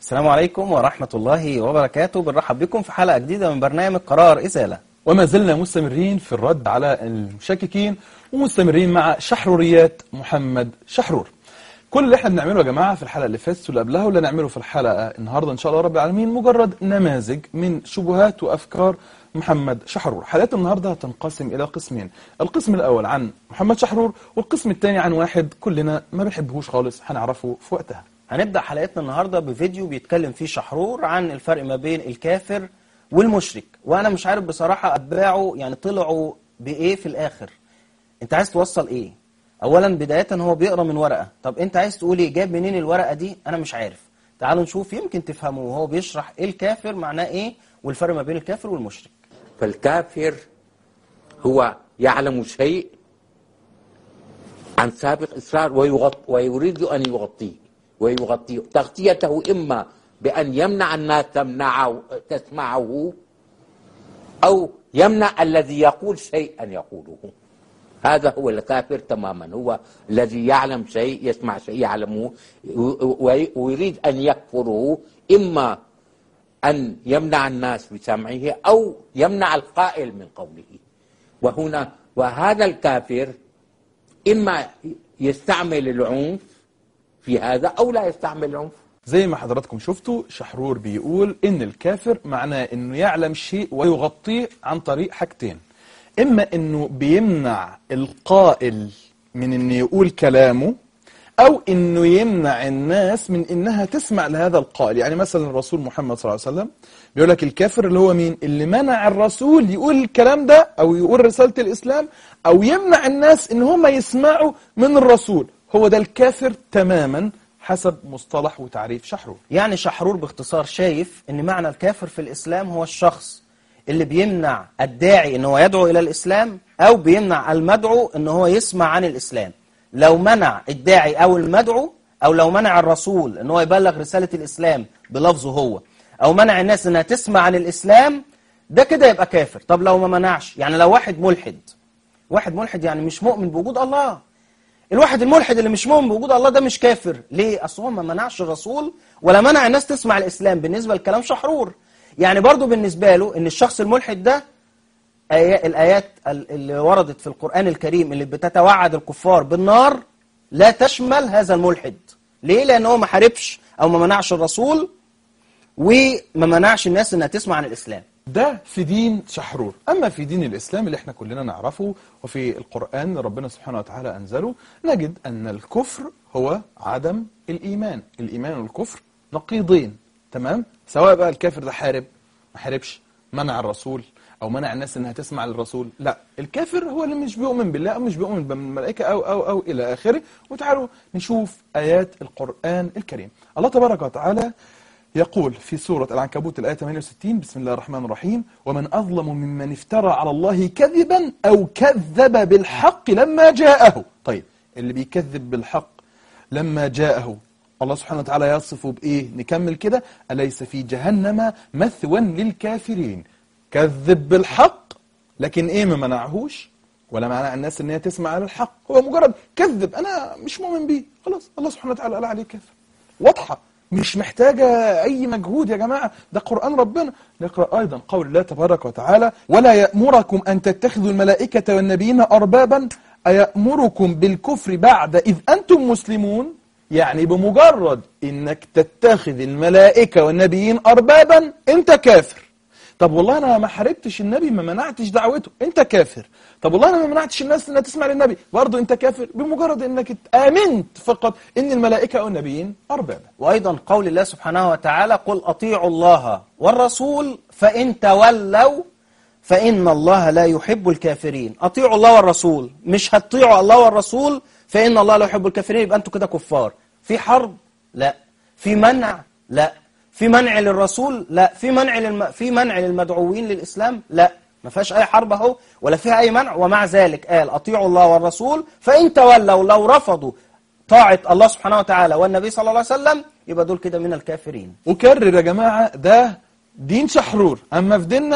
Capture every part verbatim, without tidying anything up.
السلام عليكم ورحمة الله وبركاته. بنرحب بكم في حلقة جديدة من برنامج قرار إزالة، وما زلنا مستمرين في الرد على المشككين ومستمرين مع شحروريات محمد شحرور. كل اللي احنا بنعمله يا جماعة في الحلقة اللي فاتت واللي قبلها واللي نعمله في الحلقة النهاردة إن شاء الله رب العالمين مجرد نماذج من شبهات وأفكار محمد شحرور. حلقات النهاردة هتنقسم إلى قسمين، القسم الأول عن محمد شحرور والقسم الثاني عن واحد كلنا ما بنحبهوش خالص هنعرفه في وقتها. هنبدأ حلقتنا النهاردة بفيديو بيتكلم فيه شحرور عن الفرق ما بين الكافر والمشرك، وأنا مش عارف بصراحة أتباعه يعني طلعوا بإيه في الآخر. أنت عايز توصل إيه؟ أولا بداية هو بيقرأ من ورقة، طب أنت عايز تقولي جاب منين الورقة دي؟ أنا مش عارف. تعالوا نشوف يمكن تفهموا وهو بيشرح إيه الكافر معناه إيه والفرق ما بين الكافر والمشرك. فالكافر هو يعلم شيء عن سابق إصرار ويغط ويريد أن يغطيه ويغطيه تغطيته إما بأن يمنع الناس تمنعه تسمعه أو يمنع الذي يقول شيء أن يقوله. هذا هو الكافر تماما، هو الذي يعلم شيء يسمع شيء يعلمه ويريد أن يكفره، إما أن يمنع الناس بسمعه أو يمنع القائل من قوله. وهنا وهذا الكافر إما يستعمل العنف في هذا أو لا يستعمل العنف. زي ما حضراتكم شفتوا شحرور بيقول إن الكافر معناه إنه يعلم شيء ويغطيه عن طريق حاجتين، إما إنه بيمنع القائل من إنه يقول كلامه أو إنه يمنع الناس من إنها تسمع لهذا القائل. يعني مثلا الرسول محمد صلى الله عليه وسلم بيقول لك الكافر اللي هو مين؟ اللي منع الرسول يقول الكلام ده أو يقول رسالة الإسلام أو يمنع الناس إن هم يسمعوا من الرسول، هو ده الكافر تماما حسب مصطلح وتعريف شحرور. يعني شحرور باختصار شايف إن معنى الكافر في الإسلام هو الشخص اللي بيمنع الداعي إن هو يدعو إلى الإسلام أو بيمنع المدعو إن هو يسمع عن الإسلام. لو منع الداعي أو المدعو أو لو منع الرسول إن هو يبلغ رسالة الإسلام بلفظه هو أو منع الناس إنها تسمع عن الإسلام، ده كده يبقى كافر. طب لو ما منعش، يعني لو واحد ملحد، واحد ملحد يعني مش مؤمن بوجود الله، الواحد الملحد اللي مش مؤمن بوجود الله ده مش كافر. ليه؟ أصل هو ما منعش الرسول ولا منع الناس تسمع الإسلام بالنسبة لكلام شحرور. يعني برضو بالنسبة له إن الشخص الملحد ده آيات الآيات اللي وردت في القرآن الكريم اللي بتتوعد الكفار بالنار لا تشمل هذا الملحد. ليه؟ لأنه ما حاربش أو ما منعش الرسول وما منعش الناس إنها تسمع عن الإسلام. ده في دين شحرور. أما في دين الإسلام اللي احنا كلنا نعرفه وفي القرآن ربنا سبحانه وتعالى أنزله، نجد أن الكفر هو عدم الإيمان. الإيمان والكفر نقيضين، تمام؟ سواء بقى الكافر ده حارب ما حاربش، منع الرسول أو منع الناس إنها تسمع للرسول، لا، الكافر هو اللي مش بيؤمن بالله أو مش بيؤمن بالملائكة أو أو أو إلى آخره. وتعالوا نشوف آيات القرآن الكريم. الله تبارك وتعالى يقول في سورة العنكبوت الآية ثمانية وستين: بسم الله الرحمن الرحيم: ومن أظلم ممن افترى على الله كذبا أو كذب بالحق لما جاءه. طيب اللي بيكذب بالحق لما جاءه الله سبحانه وتعالى يصفه بإيه؟ نكمل كده: أليس في جهنم مثوى للكافرين. كذب بالحق لكن إيه؟ ما منعهوش ولا منع الناس إن هي تسمع على الحق، هو مجرد كذب، أنا مش مؤمن بيه، خلاص الله سبحانه وتعالى قال عليه كافر. واضحة، مش محتاجة أي مجهود يا جماعة، ده قرآن ربنا. نقرأ أيضا قول الله تبارك وتعالى: ولا يأمركم أن تتخذوا الملائكة والنبيين أربابا أيأمركم بالكفر بعد إذ أنتم مسلمون. يعني بمجرد إنك تتخذ الملائكة والنبيين أربابا أنت كافر. طب والله أنا ما حاربتش النبي، ما منعتش دعوته، أنت كافر. طب والله أنا ما منعتش الناس إنها تسمع للنبي، برضه أنت كافر بمجرد إنك آمنت فقط إن الملائكة والنبيين أربابا. وأيضا قول الله سبحانه وتعالى: قل أطيعوا الله والرسول فإن تولوا فإن الله لا يحب الكافرين. أطيعوا الله والرسول، مش هتطيعوا الله والرسول فإن الله لا يحب الكافرين، يبقى أنتوا كده كفار. في حرب؟ لا. في منع؟ لا. في منع للرسول؟ لا. في منع للم... في منع للمدعوين للإسلام؟ لا. ما فيهاش أي حرب أهو ولا فيها أي منع، ومع ذلك قال أطيعوا الله والرسول فإن تولوا، لو رفضوا طاعة الله سبحانه وتعالى والنبي صلى الله عليه وسلم يبقى دول كده من الكافرين. وكرر يا جماعة، ده دين شحرور. أما في ديننا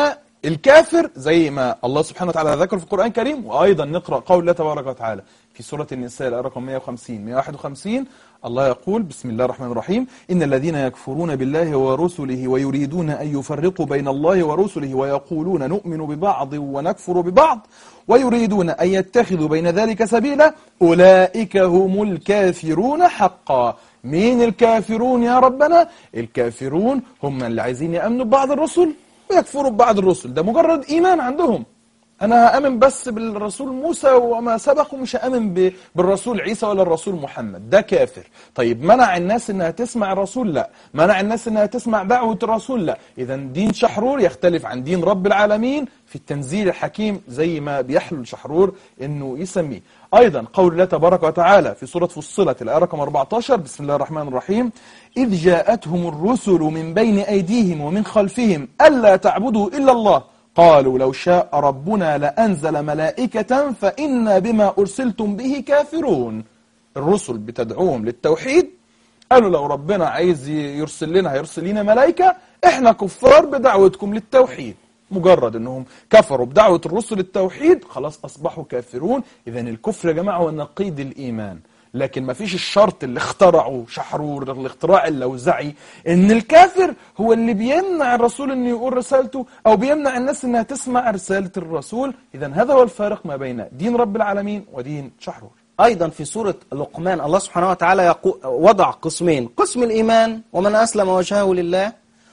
الكافر زي ما الله سبحانه وتعالى ذكر في القرآن الكريم، وأيضا نقرأ قول الله تبارك وتعالى في سورة النساء الآية رقم مئة وخمسين مئة وواحد وخمسين. الله يقول بسم الله الرحمن الرحيم: إن الذين يكفرون بالله ورسله ويريدون أن يفرقوا بين الله ورسله ويقولون نؤمن ببعض ونكفر ببعض ويريدون أن يتخذوا بين ذلك سبيلا أولئك هم الكافرون حقا. مين الكافرون يا ربنا؟ الكافرون هم اللي عايزين يأمنوا ببعض الرسل ويكفروا ببعض الرسل. ده مجرد إيمان عندهم، أنا هأمن بس بالرسول موسى وما سبق، ومش هأمن بالرسول عيسى ولا الرسول محمد. ده كافر. طيب منع الناس إنها تسمع الرسول؟ لا. منع الناس إنها تسمع دعوة الرسول؟ لا. إذا دين شحرور يختلف عن دين رب العالمين في التنزيل الحكيم زي ما بيحلل شحرور إنه يسميه. أيضا قول الله تبارك وتعالى في سورة فصلت الآية رقم أربعة عشر بسم الله الرحمن الرحيم: إذ جاءتهم الرسل من بين أيديهم ومن خلفهم ألا تعبدوا إلا الله قالوا لو شاء ربنا لأنزل ملائكة فإنا بما أرسلتم به كافرون. الرسل بتدعوهم للتوحيد، قالوا لو ربنا عايز يرسل لنا هيرسل لنا ملائكة، احنا كفار بدعوتكم للتوحيد. مجرد انهم كفروا بدعوة الرسل للتوحيد خلاص اصبحوا كافرون. اذا الكفر يا جماعة هو نقيض الايمان، لكن ما فيش الشرط اللي اخترعه شحرور الاختراع اللوزعي ان الكافر هو اللي بيمنع الرسول انه يقول رسالته او بيمنع الناس انها تسمع رسالة الرسول. اذا هذا هو الفارق ما بين دين رب العالمين ودين شحرور. أيضا في سورة لقمان الله سبحانه وتعالى وضع قسمين: قسم الإيمان ومن أسلم وجهه لله،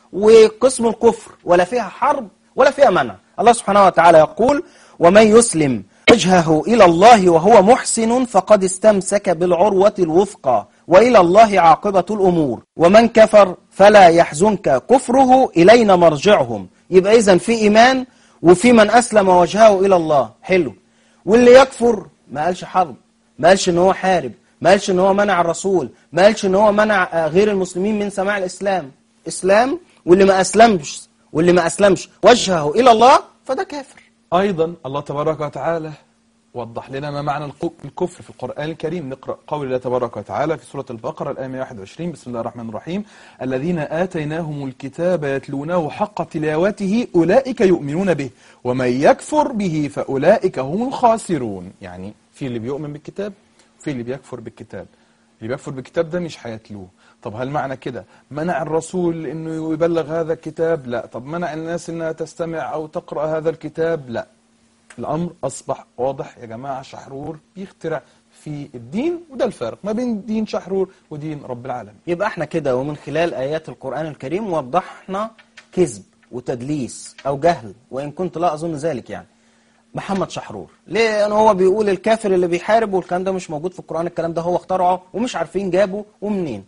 وقسم الكفر ولا فيها حرب ولا فيها منع. الله سبحانه وتعالى يقول: ومن يسلم وجهه إلى الله وهو محسن فقد استمسك بالعروة الوثقى وإلى الله عاقبة الأمور ومن كفر فلا يحزنك كفره إلينا مرجعهم. يبقى إذن في إيمان وفي من أسلم وجهه إلى الله. حلو. واللي يكفر ما قالش حرب، ما قالش إن هو حارب، ما قالش إن هو منع الرسول، ما قالش إن هو منع غير المسلمين من سماع الإسلام. إسلام. واللي ما أسلمش واللي ما أسلمش وجهه إلى الله فده كافر. أيضا الله تبارك وتعالى وضح لنا ما معنى الكفر في القرآن الكريم. نقرأ قول الله تبارك وتعالى في سورة البقرة الآية مئة وواحد وعشرين بسم الله الرحمن الرحيم: الذين آتيناهم الكتاب يتلونه حق تلاوته أولئك يؤمنون به ومن يكفر به فأولئك هم الخاسرون. يعني في اللي بيؤمن بالكتاب وفي اللي بيكفر بالكتاب. اللي بيكفر بالكتاب ده مش هيتلوه. طب هل معنى كده منع الرسول انه يبلغ هذا الكتاب؟ لا. طب منع الناس انها تستمع او تقرأ هذا الكتاب؟ لا. الامر اصبح واضح يا جماعة. شحرور بيخترع في الدين، وده الفارق ما بين دين شحرور ودين رب العالمين. يبقى احنا كده ومن خلال ايات القرآن الكريم وضحنا كذب وتدليس او جهل، وان كنت لا اظن ذلك، يعني محمد شحرور. ليه؟ لأنه هو بيقول الكافر اللي بيحارب، والكلام ده مش موجود في القرآن. الكلام ده هو اخترعه ومش عارفين جابه ومنين.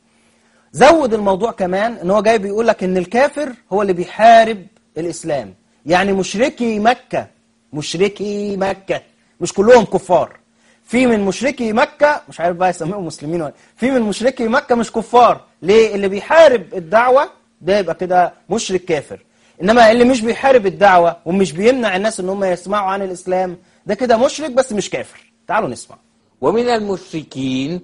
زود الموضوع كمان ان هو جاي بيقول لك ان الكافر هو اللي بيحارب الإسلام. يعني مشركي مكة، مشركي مكة مش كلهم كفار. في من مشركي مكة، مش عارف بقى يسميهم مسلمين ولا، في من مشركي مكة مش كفار. ليه؟ اللي بيحارب الدعوة ده يبقى كده مشرك كافر. إنما اللي مش بيحارب الدعوة ومش بيمنع الناس إن هم يسمعوا عن الإسلام ده كده مشرك بس مش كافر. تعالوا نسمع. ومن المشركين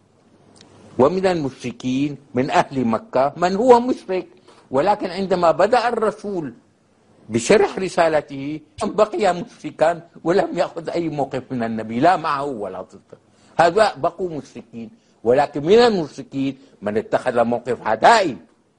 ومن المشركين من أهل مكة من هو مشرك، ولكن عندما بدأ الرسول بشرح رسالته بقي مشركا ولم يأخذ أي موقف من النبي، لا معه ولا ضده. هذا بقوا مشركين. ولكن من المشركين من اتخذ موقف عدائي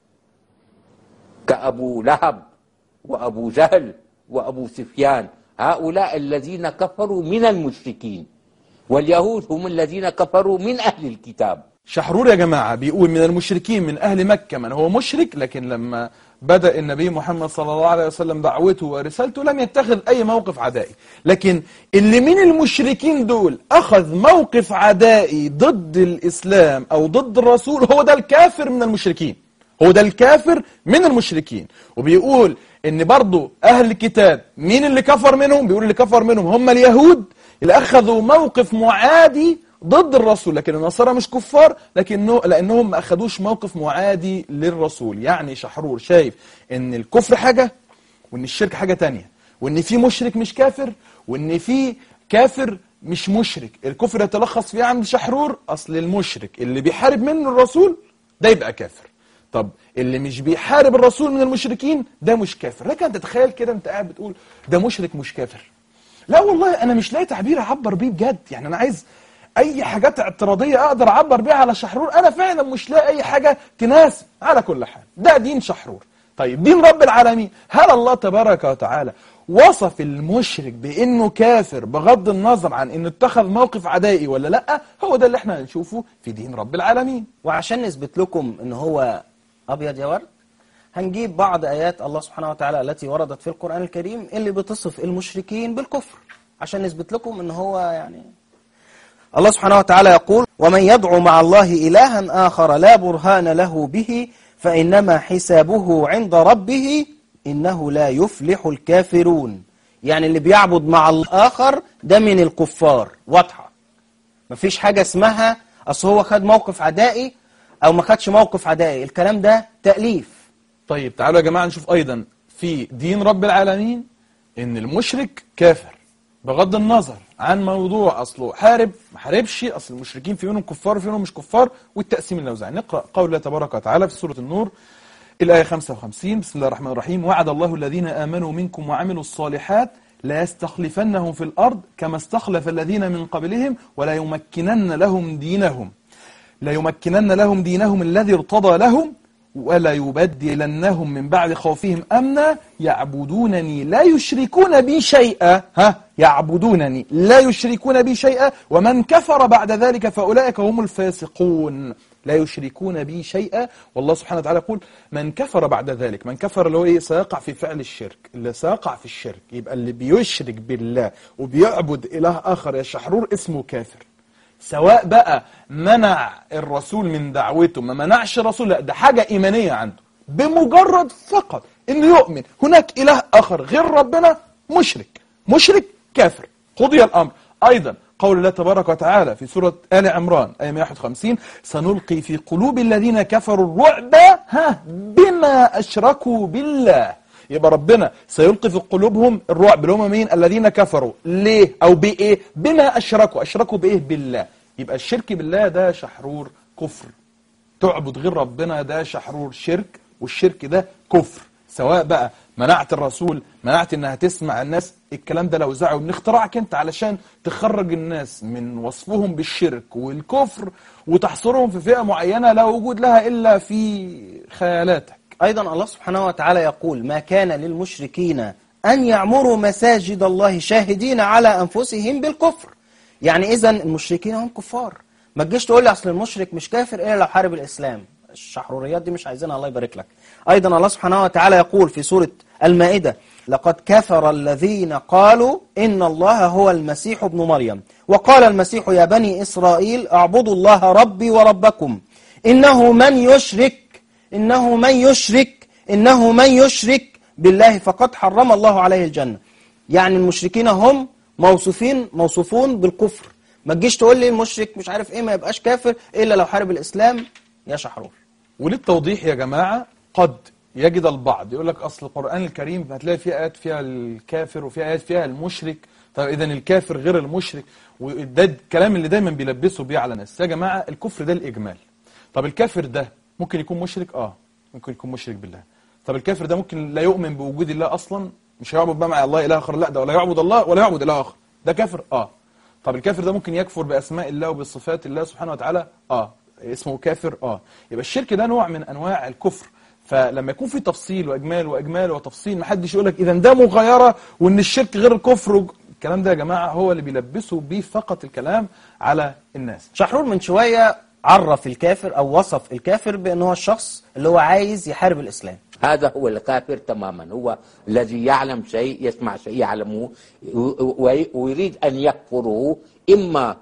كأبو لهب وأبو جهل وأبو سفيان. هؤلاء الذين كفروا من المشركين، واليهود هم الذين كفروا من أهل الكتاب. شحرور يا جماعة بيقول من المشركين من أهل مكة من هو مشرك، لكن لما بدأ النبي محمد صلى الله عليه وسلم دعوته ورسالته لم يتخذ أي موقف عدائي. لكن اللي من المشركين دول أخذ موقف عدائي ضد الإسلام أو ضد الرسول هو ده الكافر من المشركين، هو ده الكافر من المشركين. وبيقول إن برضو أهل الكتاب مين اللي كفر منهم؟ بيقول اللي كفر منهم هم اليهود اللي أخذوا موقف معادي ضد الرسول. لكن النصارى مش كفار لكنه لأنهم ما أخذوش موقف معادي للرسول. يعني شحرور شايف إن الكفر حاجة وإن الشرك حاجة تانية، وإن في مشرك مش كافر، وإن في كافر مش مشرك. الكفر يتلخص فيه عند شحرور أصل المشرك اللي بيحارب منه الرسول ده يبقى كافر. طب اللي مش بيحارب الرسول من المشركين ده مش كافر. لكن انت تتخيل كده انت قاعد بتقول ده مشرك مش كافر. لا والله انا مش لاقي تعبير اعبر بيه بجد. يعني انا عايز اي حاجات اعتراضيه اقدر اعبر بيها على شحرور، انا فعلا مش لاقي اي حاجه تناسب. على كل حال ده دين شحرور. طيب دين رب العالمين، هل الله تبارك وتعالى وصف المشرك بانه كافر بغض النظر عن انه اتخذ موقف عدائي ولا لا؟ هو ده اللي احنا هنشوفه في دين رب العالمين. وعشان نثبت لكم ان هو ابيض يا ورد، هنجيب بعض ايات الله سبحانه وتعالى التي وردت في القرآن الكريم اللي بتصف المشركين بالكفر، عشان نثبت لكم ان هو يعني الله سبحانه وتعالى يقول: ومن يدعو مع الله إلها آخر لا برهان له به فإنما حسابه عند ربه إنه لا يفلح الكافرون. يعني اللي بيعبد مع الآخر ده من الكفار. واضحة، مفيش حاجة اسمها أصل هو خد موقف عدائي أو ما خدش موقف عدائي، الكلام ده تأليف. طيب تعالوا يا جماعة نشوف أيضا في دين رب العالمين إن المشرك كافر بغض النظر عن موضوع أصله حارب ما حاربش، أصل المشركين في منهم كفار وفي منهم مش كفار، والتقسيم النوزعي. نقرأ قول الله تبارك وتعالى في سورة النور الآية خمسة وخمسين: بسم الله الرحمن الرحيم: وعد الله الذين آمنوا منكم وعملوا الصالحات لا يستخلفنهم في الأرض كما استخلف الذين من قبلهم ولا يمكنن لهم دينهم لا يمكنن لهم دينهم الذي ارتضى لهم ولا يبدلنهم من بعد خوفهم أمنا يعبدونني لا يشركون بي شيئا. ها يعبدونني لا يشركون بي شيئا ومن كفر بعد ذلك فأولئك هم الفاسقون. لا يشركون بي شيئا، والله سبحانه وتعالى يقول من كفر بعد ذلك. من كفر اللي هو ايه؟ سيقع في فعل الشرك. اللي سيقع في الشرك يبقى اللي بيشرك بالله وبيعبد إله آخر يا شحرور اسمه كافر. سواء بقى منع الرسول من دعوته ما منعش الرسول، لا ده حاجة إيمانية عنده، بمجرد فقط إنه يؤمن هناك إله آخر غير ربنا مشرك مشرك كافر، قضي الأمر. أيضا قول الله تبارك وتعالى في سورة آل عمران آية مئة وواحد وخمسين: سنلقي في قلوب الذين كفروا الرعب ها بما أشركوا بالله. يبقى ربنا سيلقي في قلوبهم الرعب اللي هم مين؟ الذين كفروا. ليه أو بإيه؟ بما أشركوا. أشركوا بإيه؟ بالله. يبقى الشرك بالله ده شحرور كفر، تعبد غير ربنا ده شحرور شرك، والشرك ده كفر. سواء بقى منعت الرسول، منعت انها تسمع الناس، الكلام ده لو زعوا من اختراعك انت علشان تخرج الناس من وصفهم بالشرك والكفر وتحصرهم في فئة معينة لا وجود لها إلا في خيالاتك. أيضا الله سبحانه وتعالى يقول: ما كان للمشركين أن يعمروا مساجد الله شاهدين على أنفسهم بالكفر. يعني إذن المشركين هم كفار. ما تجيش تقول لي أصل المشرك مش كافر إلا لو حارب الإسلام. الشحروريات دي مش عايزينها، الله يبارك لك. أيضا الله سبحانه وتعالى يقول في سورة المائدة: لقد كفر الذين قالوا إن الله هو المسيح ابن مريم وقال المسيح يا بني إسرائيل اعبدوا الله ربي وربكم إنه من يشرك إنه من يشرك إنه من يشرك بالله فقد حرم الله عليه الجنة. يعني المشركين هم موصوفين موصوفون بالكفر. ما تجيش تقول لي المشرك مش عارف ايه ما يبقاش كافر إلا لو حارب الإسلام يا شحرور. وللتوضيح يا جماعة، قد يجد البعض يقول لك أصل القرآن الكريم هتلاقي فيه آيات فيها الكافر وفيها آيات فيها المشرك، طيب إذا الكافر غير المشرك، وده الكلام اللي دايما بيلبسوا بيه على الناس. يا جماعة الكفر ده الإجمال. طب الكافر ده ممكن يكون مشرك؟ آه ممكن يكون مشرك بالله. طب الكافر ده ممكن لا يؤمن بوجود الله أصلا، مش هيعبد بقى مع الله إله آخر، لا ده ولا يعبد الله ولا يعبد إله آخر، ده كافر. آه طب الكافر ده ممكن يكفر بأسماء الله وبصفات الله سبحانه وتعالى؟ آه اسمه كافر. اه يبقى الشرك ده نوع من انواع الكفر. فلما يكون في تفصيل واجمال واجمال وتفصيل، ما حدش يقول لك اذا ده مغايره وان الشرك غير الكفر و... الكلام ده يا جماعه هو اللي بيلبسوا بيه فقط الكلام على الناس. شحرور من شويه عرف الكافر او وصف الكافر بانه هو الشخص اللي هو عايز يحارب الاسلام. هذا هو الكافر تماما، هو الذي يعلم شيء، يسمع شيء يعلمه ويريد ان يكفره، اما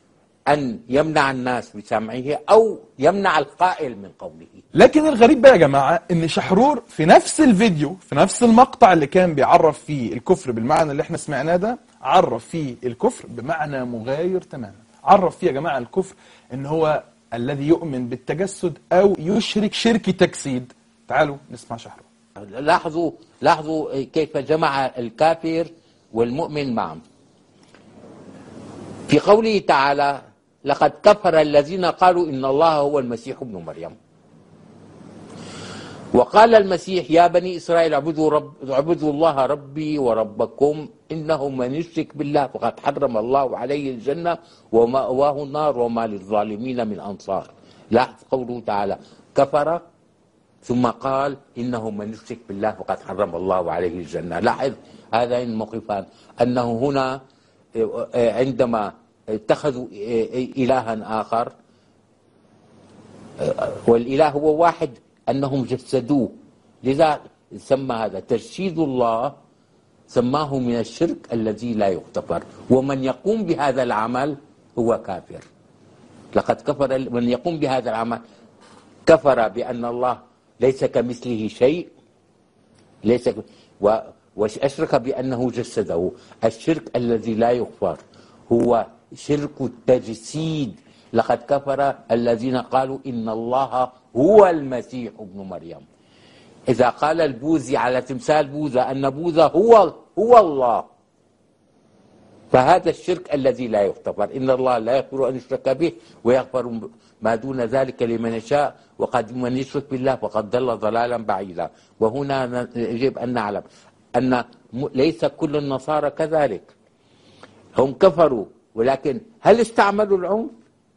أن يمنع الناس بسمعه أو يمنع القائل من قوله. لكن الغريب بقى يا جماعة إن شحرور في نفس الفيديو في نفس المقطع اللي كان بيعرف فيه الكفر بالمعنى اللي احنا سمعناه ده، عرف فيه الكفر بمعنى مغاير تماما. عرف فيه يا جماعة الكفر إن هو الذي يؤمن بالتجسد أو يشرك شرك تجسيد. تعالوا نسمع شحرور. لاحظوا لاحظوا كيف جمع الكافر والمؤمن معا. في قوله تعالى: لقد كفر الذين قالوا إن الله هو المسيح ابن مريم. وقال المسيح يا بني إسرائيل اعبدوا, رب اعبدوا الله ربي وربكم إنه من يشرك بالله فقد حرم الله عليه الجنة ومأواه النار وما للظالمين من أنصار. لاحظ قوله تعالى كفر ثم قال إنه من يشرك بالله فقد حرم الله عليه الجنة. لاحظ هذين الموقفان، أنه هنا عندما اتخذوا إلها آخر والإله هو واحد أنهم جسدوه، لذا سمى هذا تجسيد الله، سماه من الشرك الذي لا يغتفر. ومن يقوم بهذا العمل هو كافر. لقد كفر من يقوم بهذا العمل، كفر بأن الله ليس كمثله شيء، ليس ك... و... وأشرك بأنه جسده. الشرك الذي لا يغفر هو شرك التجسيد. لقد كفر الذين قالوا إن الله هو المسيح ابن مريم. إذا قال البوذي على تمثال بوذا أن بوذا هو هو الله، فهذا الشرك الذي لا يغتفر. إن الله لا يغفر أن يشرك به ويغفر ما دون ذلك لمن يشاء، وقد من يشرك بالله فقد ضل ضلالا بعيدا. وهنا يجب أن نعلم أن ليس كل النصارى كذلك، هم كفروا، ولكن هل استعملوا العنف؟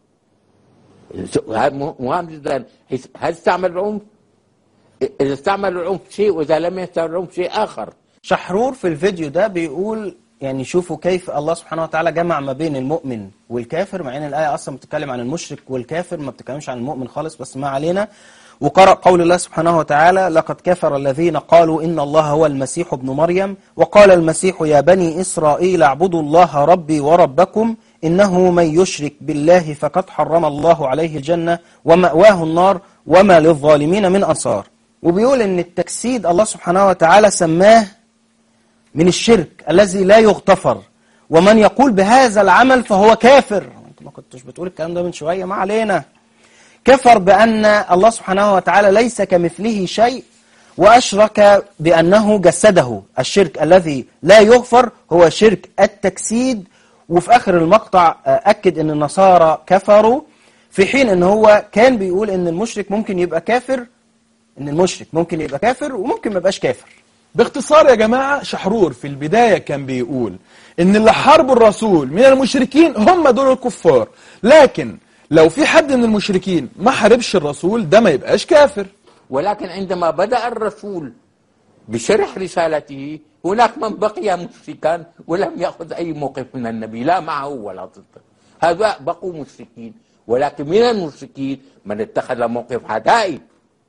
مهم جدا. هل استعملوا العنف؟ إذا استعملوا العنف شيء، وإذا لم يستعملوا العنف شيء آخر. شحرور في الفيديو ده بيقول يعني شوفوا كيف الله سبحانه وتعالى جمع ما بين المؤمن والكافر، مع ان الآية أصلا بتتكلم عن المشرك والكافر، ما بتتكلمش عن المؤمن خالص، بس ما علينا. وقرأ قول الله سبحانه وتعالى لقد كفر الذين قالوا إن الله هو المسيح ابن مريم وقال المسيح يا بني إسرائيل اعبدوا الله ربي وربكم إنه من يشرك بالله فقد حرم الله عليه الجنة ومأواه النار وما للظالمين من أنصار. وبيقول إن التجسيد الله سبحانه وتعالى سماه من الشرك الذي لا يغتفر، ومن يقول بهذا العمل فهو كافر. أنت ما كنتش بتقول الكلام ده من شوية، ما علينا. كفر بأن الله سبحانه وتعالى ليس كمثله شيء، وأشرك بأنه جسده. الشرك الذي لا يغفر هو شرك التجسيد. وفي آخر المقطع أكد أن النصارى كفروا، في حين أن هو كان بيقول أن المشرك ممكن يبقى كافر، أن المشرك ممكن يبقى كافر وممكن ما يبقاش كافر. باختصار يا جماعة، شحرور في البداية كان بيقول إن اللي حاربوا الرسول من المشركين هم دول الكفار، لكن لو في حد من المشركين ما حاربش الرسول ده ما يبقاش كافر. ولكن عندما بدأ الرسول بشرح رسالته هناك من بقي مشركا ولم يأخذ أي موقف من النبي، لا معه ولا ضده. هؤلاء بقوا مشركين، ولكن من المشركين من اتخذ موقف عدائي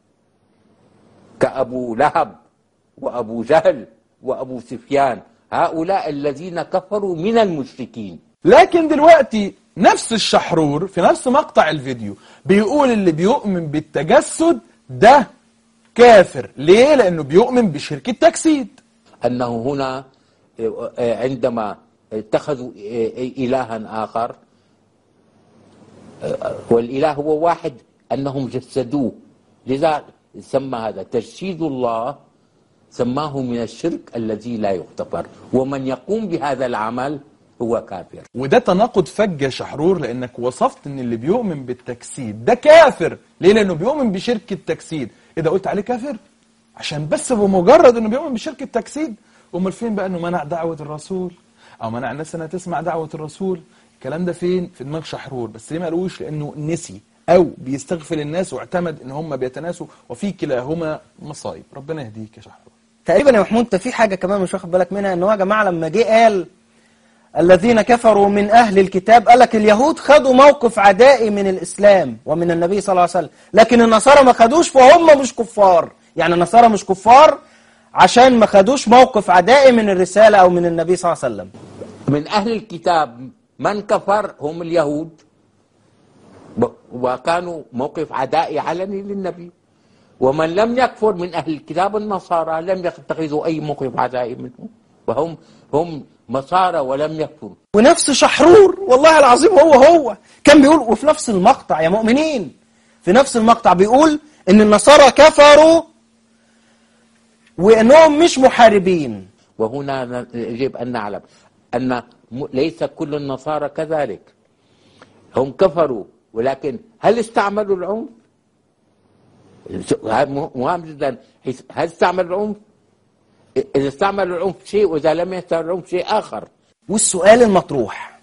كأبو لهب وأبو جهل وأبو سفيان، هؤلاء الذين كفروا من المشركين. لكن دلوقتي نفس الشحرور في نفس مقطع الفيديو بيقول اللي بيؤمن بالتجسد ده كافر. ليه؟ لأنه بيؤمن بشرك التجسيد. أنه هنا عندما اتخذوا إلها آخر والإله هو واحد أنهم جسدوه، لذا سمى هذا تجسيد الله، سماه من الشرك الذي لا يغتفر. ومن يقوم بهذا العمل هو كافر. وده تناقض فج يا شحرور، لأنك وصفت أن اللي بيؤمن بالتجسيد ده كافر. ليه؟ لأنه بيؤمن بشرك التجسيد. إذا قلت عليه كافر عشان بس بمجرد أنه بيؤمن بشرك التجسيد، أمال فين بقى أنه منع دعوة الرسول أو منع الناس أنها تسمع دعوة الرسول؟ الكلام ده فين؟ في دماغ شحرور. بس ليه ما قالوش؟ لأنه نسي أو بيستغفل الناس واعتمد أن هم بيتناسوا، وفي كلاهما مصايب. ربنا يهديك يا شحرور. تقريبا يا محمود انت في حاجة كمان مش واخد بالك منها، ان هو يا جماعة لما جه قال الذين كفروا من أهل الكتاب، قال لك اليهود خدوا موقف عدائي من الإسلام ومن النبي صلى الله عليه وسلم، لكن النصارى ما خدوش، فهم مش كفار. يعني النصارى مش كفار عشان ما خدوش موقف عدائي من الرسالة أو من النبي صلى الله عليه وسلم. من أهل الكتاب من كفر هم اليهود، وكانوا موقف عدائي علني للنبي. ومن لم يكفر من أهل الكتاب النصارى لم يتخذوا أي موقف عدائي منهم، وهم هم نصارى ولم يكفروا. ونفس شحرور والله العظيم هو هو كان بيقول، وفي نفس المقطع يا مؤمنين، في نفس المقطع بيقول إن النصارى كفروا وإنهم مش محاربين. وهنا يجب أن نعلم أن ليس كل النصارى كذلك، هم كفروا، ولكن هل استعملوا العنف؟ مهم جدا. هل استعمل العنف؟ إذا استعمل العنف شيء وإذا لم يستعمل العنف شيء آخر. والسؤال المطروح،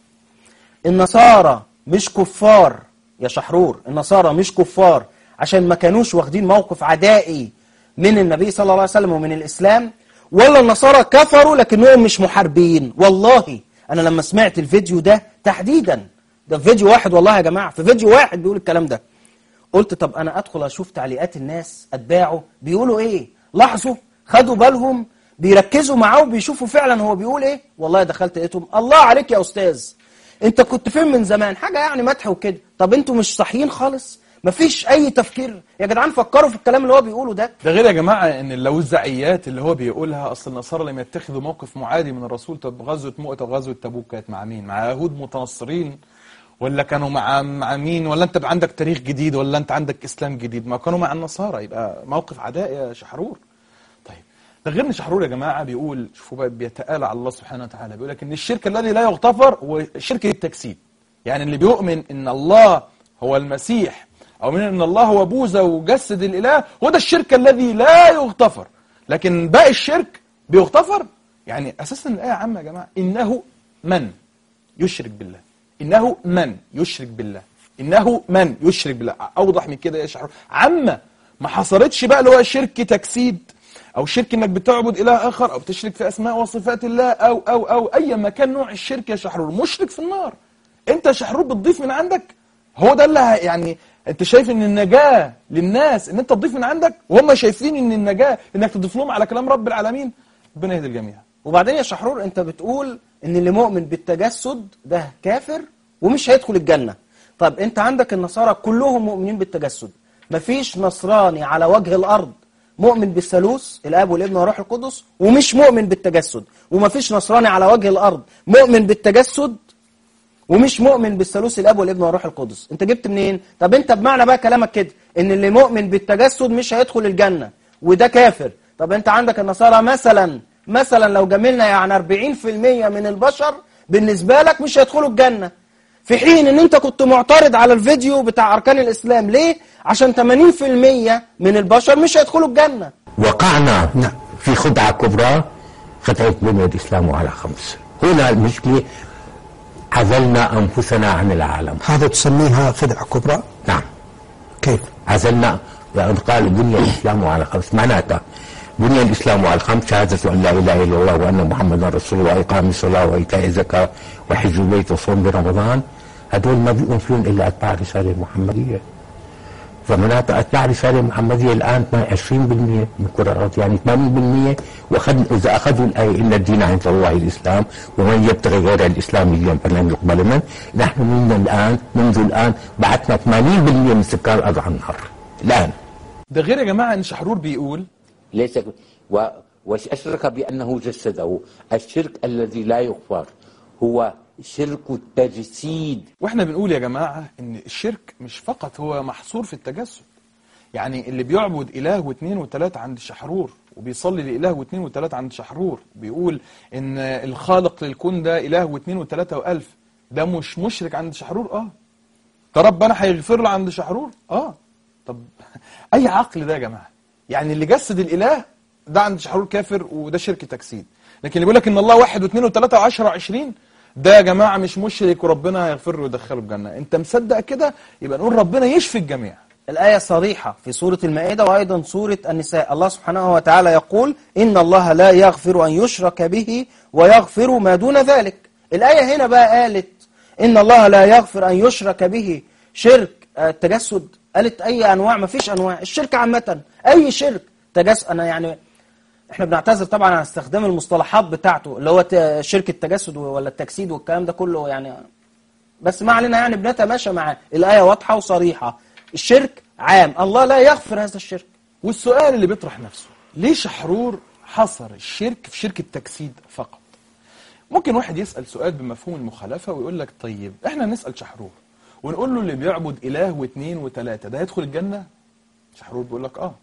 النصارى مش كفار يا شحرور، النصارى مش كفار عشان ما كانوش واخدين موقف عدائي من النبي صلى الله عليه وسلم ومن الإسلام، ولا النصارى كفروا لكنهم مش محاربين؟ والله أنا لما سمعت الفيديو ده تحديدا، ده فيديو واحد والله يا جماعة، في فيديو واحد بيقول الكلام ده، قلت طب أنا أدخل أشوف تعليقات الناس أتباعه بيقولوا إيه، لاحظوا خدوا بالهم بيركزوا معاه وبيشوفوا فعلا هو بيقول إيه. والله دخلت لقيتهم الله عليك يا أستاذ أنت كنت فين من زمان، حاجة يعني مدح وكده. طب أنتوا مش صحيين خالص، مفيش أي تفكير يا جدعان، فكروا في الكلام اللي هو بيقوله ده. ده غير يا جماعة ان اللوزعيات اللي هو بيقولها، اصل النصارى لم يتخذوا موقف معادي من الرسول. طب غزوة مؤتة وغزوة تبوك كانت مع مين؟ مع يهود متنصرين ولا كانوا مع مع مين؟ ولا انت عندك تاريخ جديد ولا انت عندك اسلام جديد؟ ما كانوا مع النصارى، يبقى موقف عداء يا شحرور. طيب ده غير ان شحرور يا جماعة بيقول، شوفوا بقى بيتآلى على الله سبحانه وتعالى، بيقول لك ان الشرك الذي لا يغتفر هو شرك التجسيد. يعني اللي بيؤمن ان الله هو المسيح أو من أن الله هو بوذا وجسد الإله، هو ده الشرك الذي لا يغتفر. لكن باقي الشرك بيغتفر. يعني أساسا الآية عامة يا جماعة، إنه من يشرك بالله، إنه من يشرك بالله، إنه من يشرك بالله. أوضح من كده يا شحرور، عامة ما حصلتش بقى اللي هو شرك تجسيد أو شرك إنك بتعبد إله آخر أو تشرك في أسماء وصفات الله أو أو أو أي ما كان نوع الشرك يا شحرور، مشرك في النار. أنت يا شحرور بتضيف من عندك، هو ده اللي يعني انت شايف ان النجاة للناس ان انت تضيف من عندك، وهم شايفين ان النجاة انك تضيف لهم على كلام رب العالمين. ربنا يهدي الجميع. وبعدين يا شحرور انت بتقول ان اللي مؤمن بالتجسد ده كافر ومش هيدخل الجنة. طب انت عندك النصارى كلهم مؤمنين بالتجسد، مفيش نصراني على وجه الارض مؤمن بالثالوث الاب والابن والروح القدس ومش مؤمن بالتجسد، ومفيش نصراني على وجه الارض مؤمن بالتجسد ومش مؤمن بالثالوث الاب والابن والروح القدس. انت جبت منين؟ طب انت بمعنى بقى كلامك كده ان اللي مؤمن بالتجسد مش هيدخل الجنة وده كافر. طب انت عندك النصارى مثلا مثلا لو جملنا يعني أربعين في المية من البشر بالنسبة لك مش هيدخلوا الجنة، في حين ان انت كنت معترض على الفيديو بتاع اركان الاسلام. ليه؟ عشان ثمانين في المية من البشر مش هيدخلوا الجنة. وقعنا في خدعة كبرى، خدعة بنية الاسلام على خمس. هنا المشكلة، عزلنا أنفسنا عن العالم. هذا تسميها خدعة كبرى؟ نعم. كيف؟ عزلنا، يعني قال بني الإسلام على خمس، معناتها بني الإسلام على خمس: شهادة أن لا إله إلا الله وأن محمدا رسول الله وإقام الصلاة وإيتاء الزكاة وحج البيت وصوم برمضان. هدول ما بيقوم فيهم إلا أتباع الرسالة المحمدية. فمعناتها أتباع الرسالة المحمدية الآن عشرين بالمئة من كرة الأرض، يعني ثمانين بالمئة. وأخذ إذا أخذوا الآية إن الدين عند الله الإسلام ومن يبتغي غير الإسلام دينا فلن يقبل منه، نحن منا الآن منذ الآن بعثنا ثمانين بالمئة من سكان الأرض عن النار الآن. ده غير يا جماعة إن شحرور بيقول ليس و... وأشرك بأنه جسده. الشرك الذي لا يغفر هو شرك التجسيد. واحنا بنقول يا جماعة ان الشرك مش فقط هو محصور في التجسد. يعني اللي بيعبد إله واثنين وثلاثة عند شحرور وبيصلي لإله واثنين وثلاثة عند شحرور، بيقول ان الخالق للكون ده إله واثنين وثلاثة وألف، ده مش مشرك عند شحرور؟ اه. ده ربنا هيغفر له عند شحرور؟ اه. طب اي عقل ده يا جماعة؟ يعني اللي جسد الإله ده عند شحرور كافر وده شرك تجسيد، لكن اللي بيقول لك ان الله واحد واثنين وثلاثة وعشرة وعشرين ده يا جماعة مش مشرك وربنا هيغفر له ويدخله الجنة. انت مصدق كده؟ يبقى نقول ربنا يشفي الجميع. الآية صريحة في سورة المائدة وأيضا سورة النساء. الله سبحانه وتعالى يقول إن الله لا يغفر أن يشرك به ويغفر ما دون ذلك. الآية هنا بقى قالت إن الله لا يغفر أن يشرك به شرك التجسد، قالت أي أنواع؟ ما فيش أنواع الشرك عامة، أي شرك تجسد. أنا يعني احنا بنعتذر طبعا عن استخدام المصطلحات بتاعته اللي هو شرك التجسد ولا التجسيد والكلام ده كله، يعني بس ما علينا، يعني بنتماشى معاه. الآية واضحة وصريحة، الشرك عام، الله لا يغفر هذا الشرك. والسؤال اللي بيطرح نفسه، ليه شحرور حصر الشرك في شرك التجسيد فقط؟ ممكن واحد يسأل سؤال بمفهوم المخالفة ويقول لك طيب احنا نسأل شحرور ونقول له اللي بيعبد إله واثنين وثلاثة ده هيدخل الجنة؟ شحرور بيقول لك اه.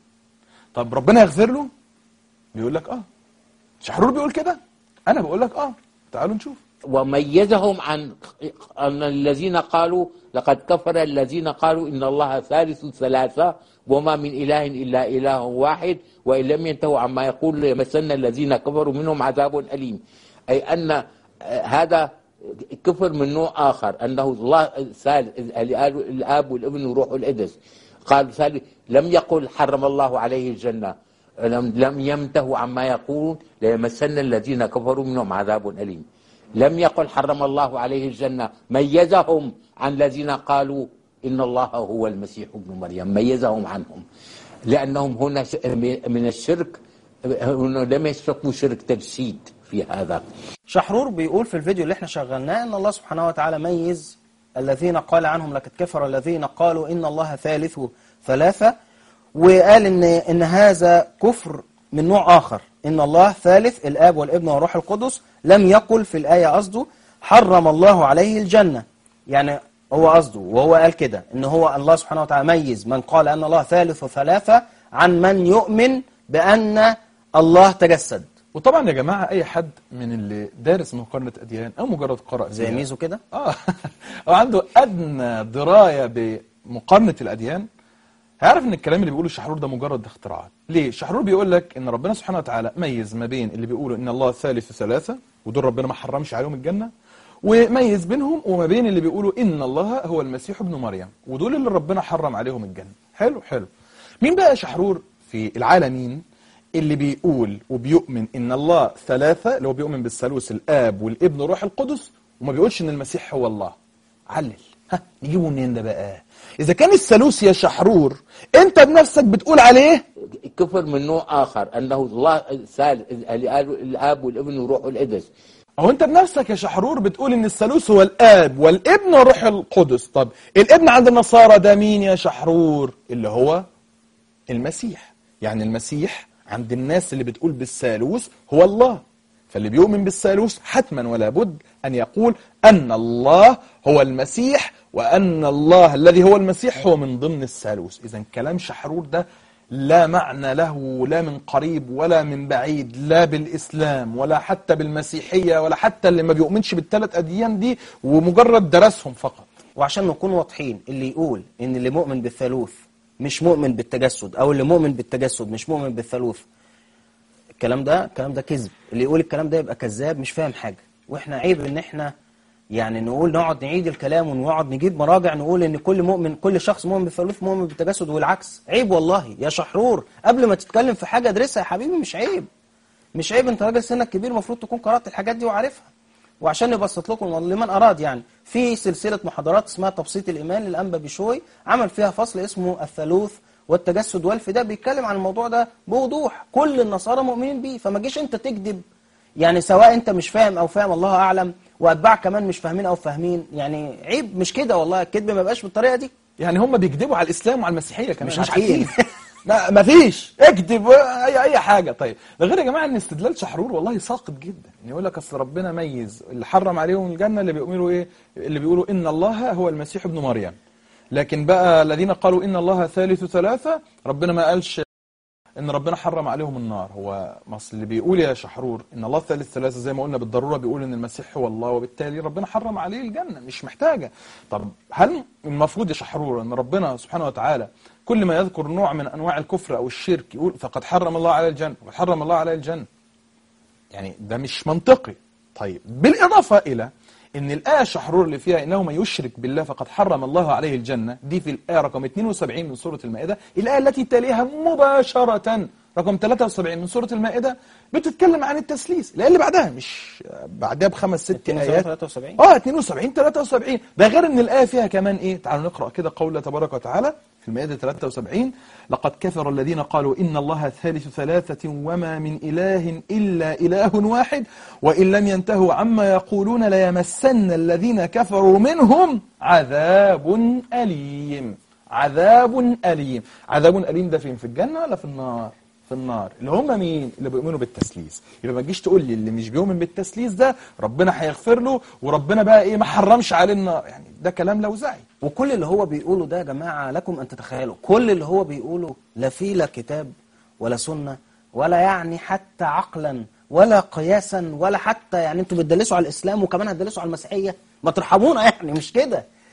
طب ربنا يغفر له؟ بيقول لك اه. شحرور بيقول كده، انا بقول لك اه. تعالوا نشوف. وميزهم عن أن الذين قالوا لقد كفر الذين قالوا إن الله ثالث ثلاثة وما من إله إلا إله واحد وإن لم ينتهوا عما يقول ليمسن الذين كفروا منهم عذاب أليم. أي أن هذا كفر من نوع آخر، أنه الله ثالث، الآب والابن وروح القدس. قال ثالث، لم يقل حرم الله عليه الجنة، لم, لم ينتهوا عما يقول ليمسن الذين كفروا منهم عذاب أليم. لم يقل حرم الله عليه الجنة، ميزهم عن الذين قالوا إن الله هو المسيح ابن مريم، ميزهم عنهم، لأنهم هنا من الشرك لم يشركوا شرك تجسيد في هذا. شحرور بيقول في الفيديو اللي احنا شغلناه ان الله سبحانه وتعالى ميز الذين قال عنهم لقد كفر الذين قالوا إن الله ثالث ثلاثة، وقال إن إن هذا كفر من نوع آخر، إن الله ثالث الآب والابن والروح القدس. لم يقل في الآية قصده حرم الله عليه الجنة، يعني هو قصده وهو قال كده إن هو الله سبحانه وتعالى ميز من قال أن الله ثالث ثلاثة عن من يؤمن بأن الله تجسد. وطبعا يا جماعة أي حد من اللي دارس مقارنة أديان أو مجرد قرأ زي ميزو كده آه أو عنده أدنى دراية بمقارنة الأديان هيعرف إن الكلام اللي بيقوله شحرور ده مجرد اختراعات. ليه؟ شحرور بيقول لك إن ربنا سبحانه وتعالى ميز ما بين اللي بيقولوا إن الله ثالث ثلاثة ودول ربنا ما حرمش عليهم الجنة، وميز بينهم وما بين اللي بيقولوا إن الله هو المسيح ابن مريم ودول اللي ربنا حرم عليهم الجنة. حلو حلو. مين بقى شحرور في العالمين اللي بيقول وبيؤمن إن الله ثلاثة، اللي هو بيؤمن بالثالوث الآب والابن والروح القدس، وما بيقولش إن المسيح هو الله؟ علل. ها نجيبه منين ده بقى؟ إذا كان الثالوث يا شحرور أنت بنفسك بتقول عليه كفر من نوع آخر، أنه الله ثالث الآب والابن والروح القدس. أو أنت بنفسك يا شحرور بتقول إن الثالوث هو الآب والابن والروح القدس. طب الابن عند النصارى ده مين يا شحرور؟ اللي هو المسيح. يعني المسيح عند الناس اللي بتقول بالثالوث هو الله، فاللي بيؤمن بالثالوث حتما ولا بد أن يقول أن الله هو المسيح وأن الله الذي هو المسيح هو من ضمن الثالوث. إذن كلام شحرور ده لا معنى له لا من قريب ولا من بعيد، لا بالإسلام ولا حتى بالمسيحية ولا حتى اللي ما بيؤمنش بالثلاث أديان دي ومجرد درسهم فقط. وعشان نكون واضحين، اللي يقول إن اللي مؤمن بالثالوث مش مؤمن بالتجسد، أو اللي مؤمن بالتجسد مش مؤمن بالثالوث، الكلام ده الكلام ده كذب. اللي يقول الكلام ده يبقى كذاب مش فاهم حاجة. وإحنا عيب إن إحنا يعني نقول نقعد نعيد الكلام ونقعد نجيب مراجع نقول إن كل مؤمن كل شخص مؤمن بالثالوث مؤمن بالتجسد والعكس. عيب والله يا شحرور، قبل ما تتكلم في حاجة ادرسها يا حبيبي. مش عيب مش عيب أنت راجل سنك كبير المفروض تكون قرأت الحاجات دي وعارفها. وعشان نبسط لكم لمن أراد، يعني في سلسلة محاضرات اسمها تبسيط الإيمان للأنبا بشوي، عمل فيها فصل اسمه الثالوث والتجسد والفداء، بيتكلم عن الموضوع ده بوضوح. كل النصارى مؤمنين بيه، فما جيش انت تكذب، يعني سواء انت مش فاهم او فاهم الله اعلم، واتباع كمان مش فاهمين او فاهمين. يعني عيب مش كده والله، الكذب ما يبقاش بالطريقه دي. يعني هم بيكذبوا على الاسلام وعلى المسيحيه كمان، مش مش عارفين. ما ما فيش اكذب اي اي حاجه. طيب ده غير يا جماعه ان استدلال شحرور والله ساقط جدا. يعني يقول لك اصل ربنا ميز اللي حرم عليهم الجنه اللي بيؤمنوا ايه، اللي بيقولوا ان الله هو المسيح ابن مريم، لكن بقى الذين قالوا إن الله ثالث ثلاثة ربنا ما قالش إن ربنا حرم عليهم النار. هو مصر اللي بيقول يا شحرور إن الله ثالث ثلاثة زي ما قلنا بالضرورة بيقول إن المسيح هو الله، وبالتالي ربنا حرم عليه الجنة مش محتاجة. طب هل المفروض يا شحرور إن ربنا سبحانه وتعالى كل ما يذكر نوع من أنواع الكفر أو الشرك يقول فقد حرم الله على الجنة وقد حرم الله على الجنة؟ يعني ده مش منطقي. طيب بالإضافة إلى إن الآية شحرور اللي فيها إنه من يشرك بالله فقد حرم الله عليه الجنة، دي في الآية رقم اثنين وسبعين من سورة المائدة. الآية التي تليها مباشرة رقم ثلاثة وسبعين من سورة المائدة بتتكلم عن التسليس. الآية اللي بعدها مش بعدها بخمس ست آيات اه اثنين وسبعين ثلاثة وسبعين. ده غير إن الآية فيها كمان إيه، تعالوا نقرأ كده قول تبارك وتعالى في المائدة ثلاثة وسبعين: لقد كفر الذين قالوا إن الله ثالث ثلاثة وما من إله إلا إله واحد وإن لم ينتهوا عما يقولون ليمسن الذين كفروا منهم عذاب أليم. عذاب أليم. عذاب أليم ده فين؟ في الجنة ولا في النار؟ في النار. اللي هم مين؟ اللي بيؤمنوا بالتسليس. يبقى ما تجيش تقول لي اللي مش بيؤمن بالتسليس ده ربنا هيغفر له وربنا بقى ايه ما حرمش عليه النار. يعني ده كلام لوزعي. وكل اللي هو بيقوله ده يا جماعة لكم أن تتخيلوا، كل اللي هو بيقوله لا فيه لا كتاب ولا سنة ولا يعني حتى عقلا ولا قياسا ولا حتى يعني انتوا بتدلسوا على الإسلام وكمان هتدلسوا على المسيحية. ما ترحمونا يعني، مش كده.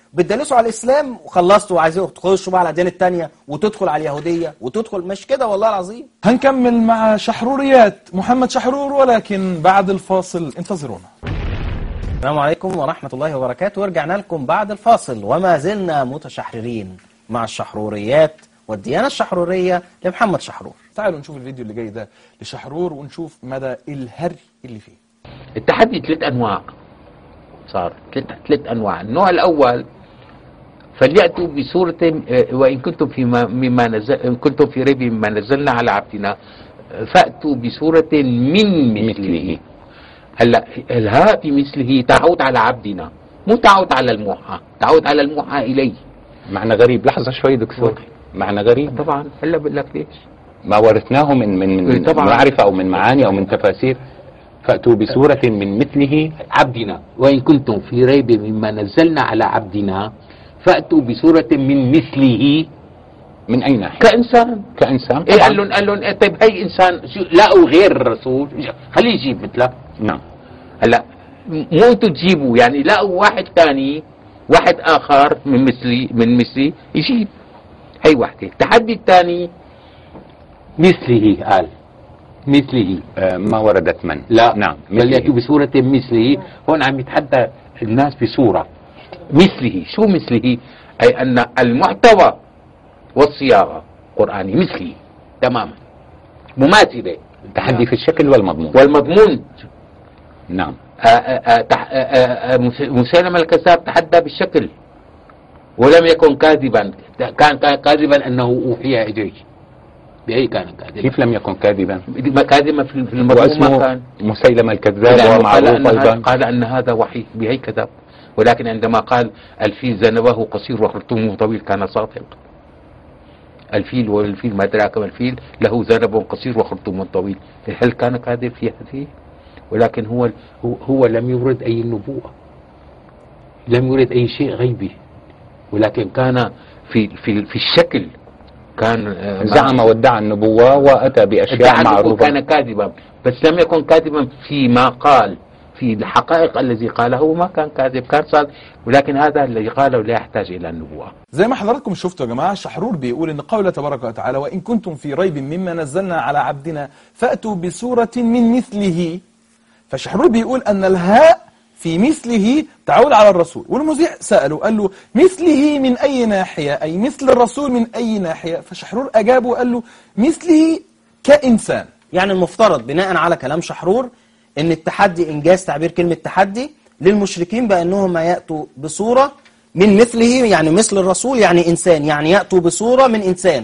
بتدلسوا على الإسلام وخلصتوا وعايزين تخشوا بقى على الأديان التانية وتدخل على اليهودية وتدخل، مش كده والله العظيم. هنكمل مع شحروريات محمد شحرور ولكن بعد الفاصل، انتظرونا. السلام عليكم ورحمة الله وبركاته، ورجعنا لكم بعد الفاصل وما زلنا متشحررين مع الشحروريات والديانة الشحرورية لمحمد شحرور. تعالوا نشوف الفيديو اللي جاي ده لشحرور ونشوف مدى الهري اللي فيه. التحدي ثلاث أنواع، صار ثلاث ثلاث أنواع. النوع الأول فليأتوا بسورة وإن كنتم في مما نزل إن كنتم في ريب مما نزلنا على عبدنا فأتوا بسورة من مثله. هلا الهاء في مثله تعود على عبدنا، مو تعود على الموحى، تعود على الموحى إليه. معنى غريب. لحظة شوي دكتور، معنى غريب طبعا. هلا بقول لك ليش. ما ورثناه من من من معرفة أو من معاني أو من تفاسير. فأتوا بسورة من مثله عبدنا وإن كنتم في ريب مما نزلنا على عبدنا فأتوا بسورة من مثله. من أي ناحية؟ كإنسان. كإنسان. إيه قال لهم قال لهم طيب هي إنسان لاقوا غير الرسول خليه يجيب مثله. نعم. هلا مو انتوا تجيبوا، يعني لاقوا واحد ثاني واحد آخر من مثلي من مثلي يجيب. هي واحدة. التحدي الثاني مثله، قال مثله آه ما وردت من. لا نعم. بل يأتوا بسورة مثله. هون عم يتحدى الناس بصورة مثله. شو مثله؟ أي أن المحتوى والصياغة قرآني مثله تماما مماثلة. التحدي في الشكل والمضمون. والمضمون نعم. مسيلمة الكذاب تحدى بالشكل ولم يكن كاذبا. كان كاذبا أنه أوحي إليه. بأي كان كاذبا؟ كيف لم يكن كاذبا؟ كاذبا في المضمون. ما كان مسيلمة الكذاب ومعروف أيضا. قال أن هذا وحي بأي كذاب، ولكن عندما قال الفيل ذنبه قصير وخرطومه طويل كان صادق. الفيل والفيل ما أدراك ما الفيل له ذنب قصير وخرطوم طويل. هل كان كاذب في هذه؟ ولكن هو هو لم يورد أي نبوءة، لم يورد أي شيء غيبي، ولكن كان في في في الشكل كان زعم وادعى النبوة وأتى بأشياء معروفة. كان كاذبا، بس لم يكن كاذبا فيما قال. في الحقائق الذي قاله ما كان كاذب، كان صادق، ولكن هذا الذي قاله لا يحتاج إلى النبوة. زي ما حضراتكم شفتوا يا جماعة، شحرور بيقول إن قوله تبارك وتعالى وإن كنتم في ريب مما نزلنا على عبدنا فأتوا بسورة من مثله. فشحرور بيقول أن الهاء في مثله تعود على الرسول، والمذيع سأله قال له مثله من أي ناحية؟ أي مثل الرسول من أي ناحية؟ فشحرور أجابه وقال له مثله كإنسان. يعني المفترض بناء على كلام شحرور ان التحدي، انجاز تعبير كلمة تحدي للمشركين بأنهم يأتوا بصورة من مثله، يعني مثل الرسول يعني إنسان، يعني يأتوا بصورة من إنسان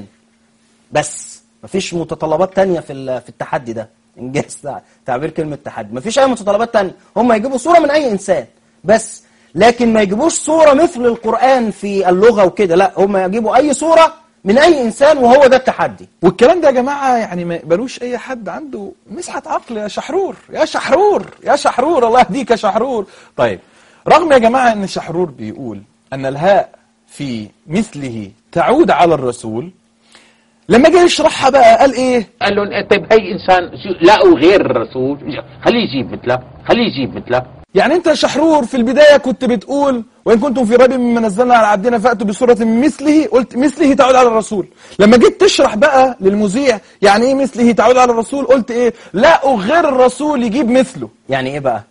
بس. مفيش متطلبات تانية في في التحدي ده، انجاز تعبير كلمة تحدي. مفيش أي متطلبات تانية، هم يجيبوا صورة من أي إنسان بس، لكن ما يجيبوش صورة مثل القرآن في اللغة وكده، لا هم يجيبوا أي صورة من أي إنسان، وهو ده التحدي. والكلام ده يا جماعة يعني ما يقبلوش أي حد عنده مسحة عقل. يا شحرور يا شحرور يا شحرور الله يهديك يا شحرور. طيب، رغم يا جماعة أن شحرور بيقول أن الهاء في مثله تعود على الرسول، لما جاي يشرحها بقى قال إيه؟ قال لهم طيب هي إنسان لاقوا غير الرسول خليه يجيب مثله، خليه يجيب مثله. يعني انت يا شحرور في البداية كنت بتقول وإن كنتم في ريب مما نزلنا على عبدنا فأتوا بسورة مثله، قلت مثله تعود على الرسول. لما جيت تشرح بقى للمذيع يعني ايه مثله تعود على الرسول، قلت ايه؟ لاقوا غير الرسول يجيب مثله. يعني ايه بقى؟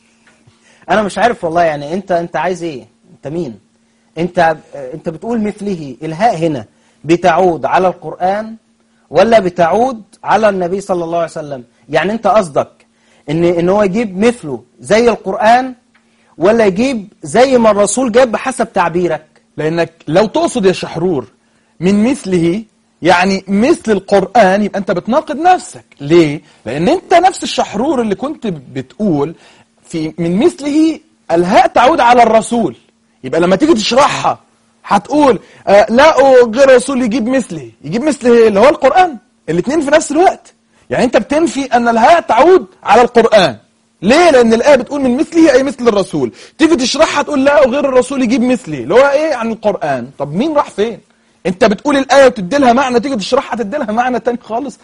انا مش عارف والله. يعني انت انت عايز ايه؟ انت مين؟ انت انت بتقول مثله، الهاء هنا بتعود على القرآن ولا بتعود على النبي صلى الله عليه وسلم؟ يعني انت قصدك ان ان هو يجيب مثله زي القرآن ولا يجيب زي ما الرسول جاب بحسب تعبيرك؟ لانك لو تقصد يا شحرور من مثله يعني مثل القرآن يبقى انت بتناقض نفسك. ليه؟ لان انت نفس الشحرور اللي كنت بتقول في من مثله الهاء تعود على الرسول، يبقى لما تيجي تشرحها هتقول آه لاقوا غير الرسول يجيب مثله. يجيب مثله اللي هو القرآن، الاثنين في نفس الوقت. يعني انت بتنفي ان الهاء تعود على القرآن. ليه؟ لان الآية بتقول من مثله اي مثل الرسول، تيجي تشرحها تقول لا غير الرسول يجيب مثله اللي هو ايه عن القرآن. طب مين راح فين؟ انت بتقول الآية وتدي لها معنى، تيجي تشرحها تدي لها معنى تاني خالص.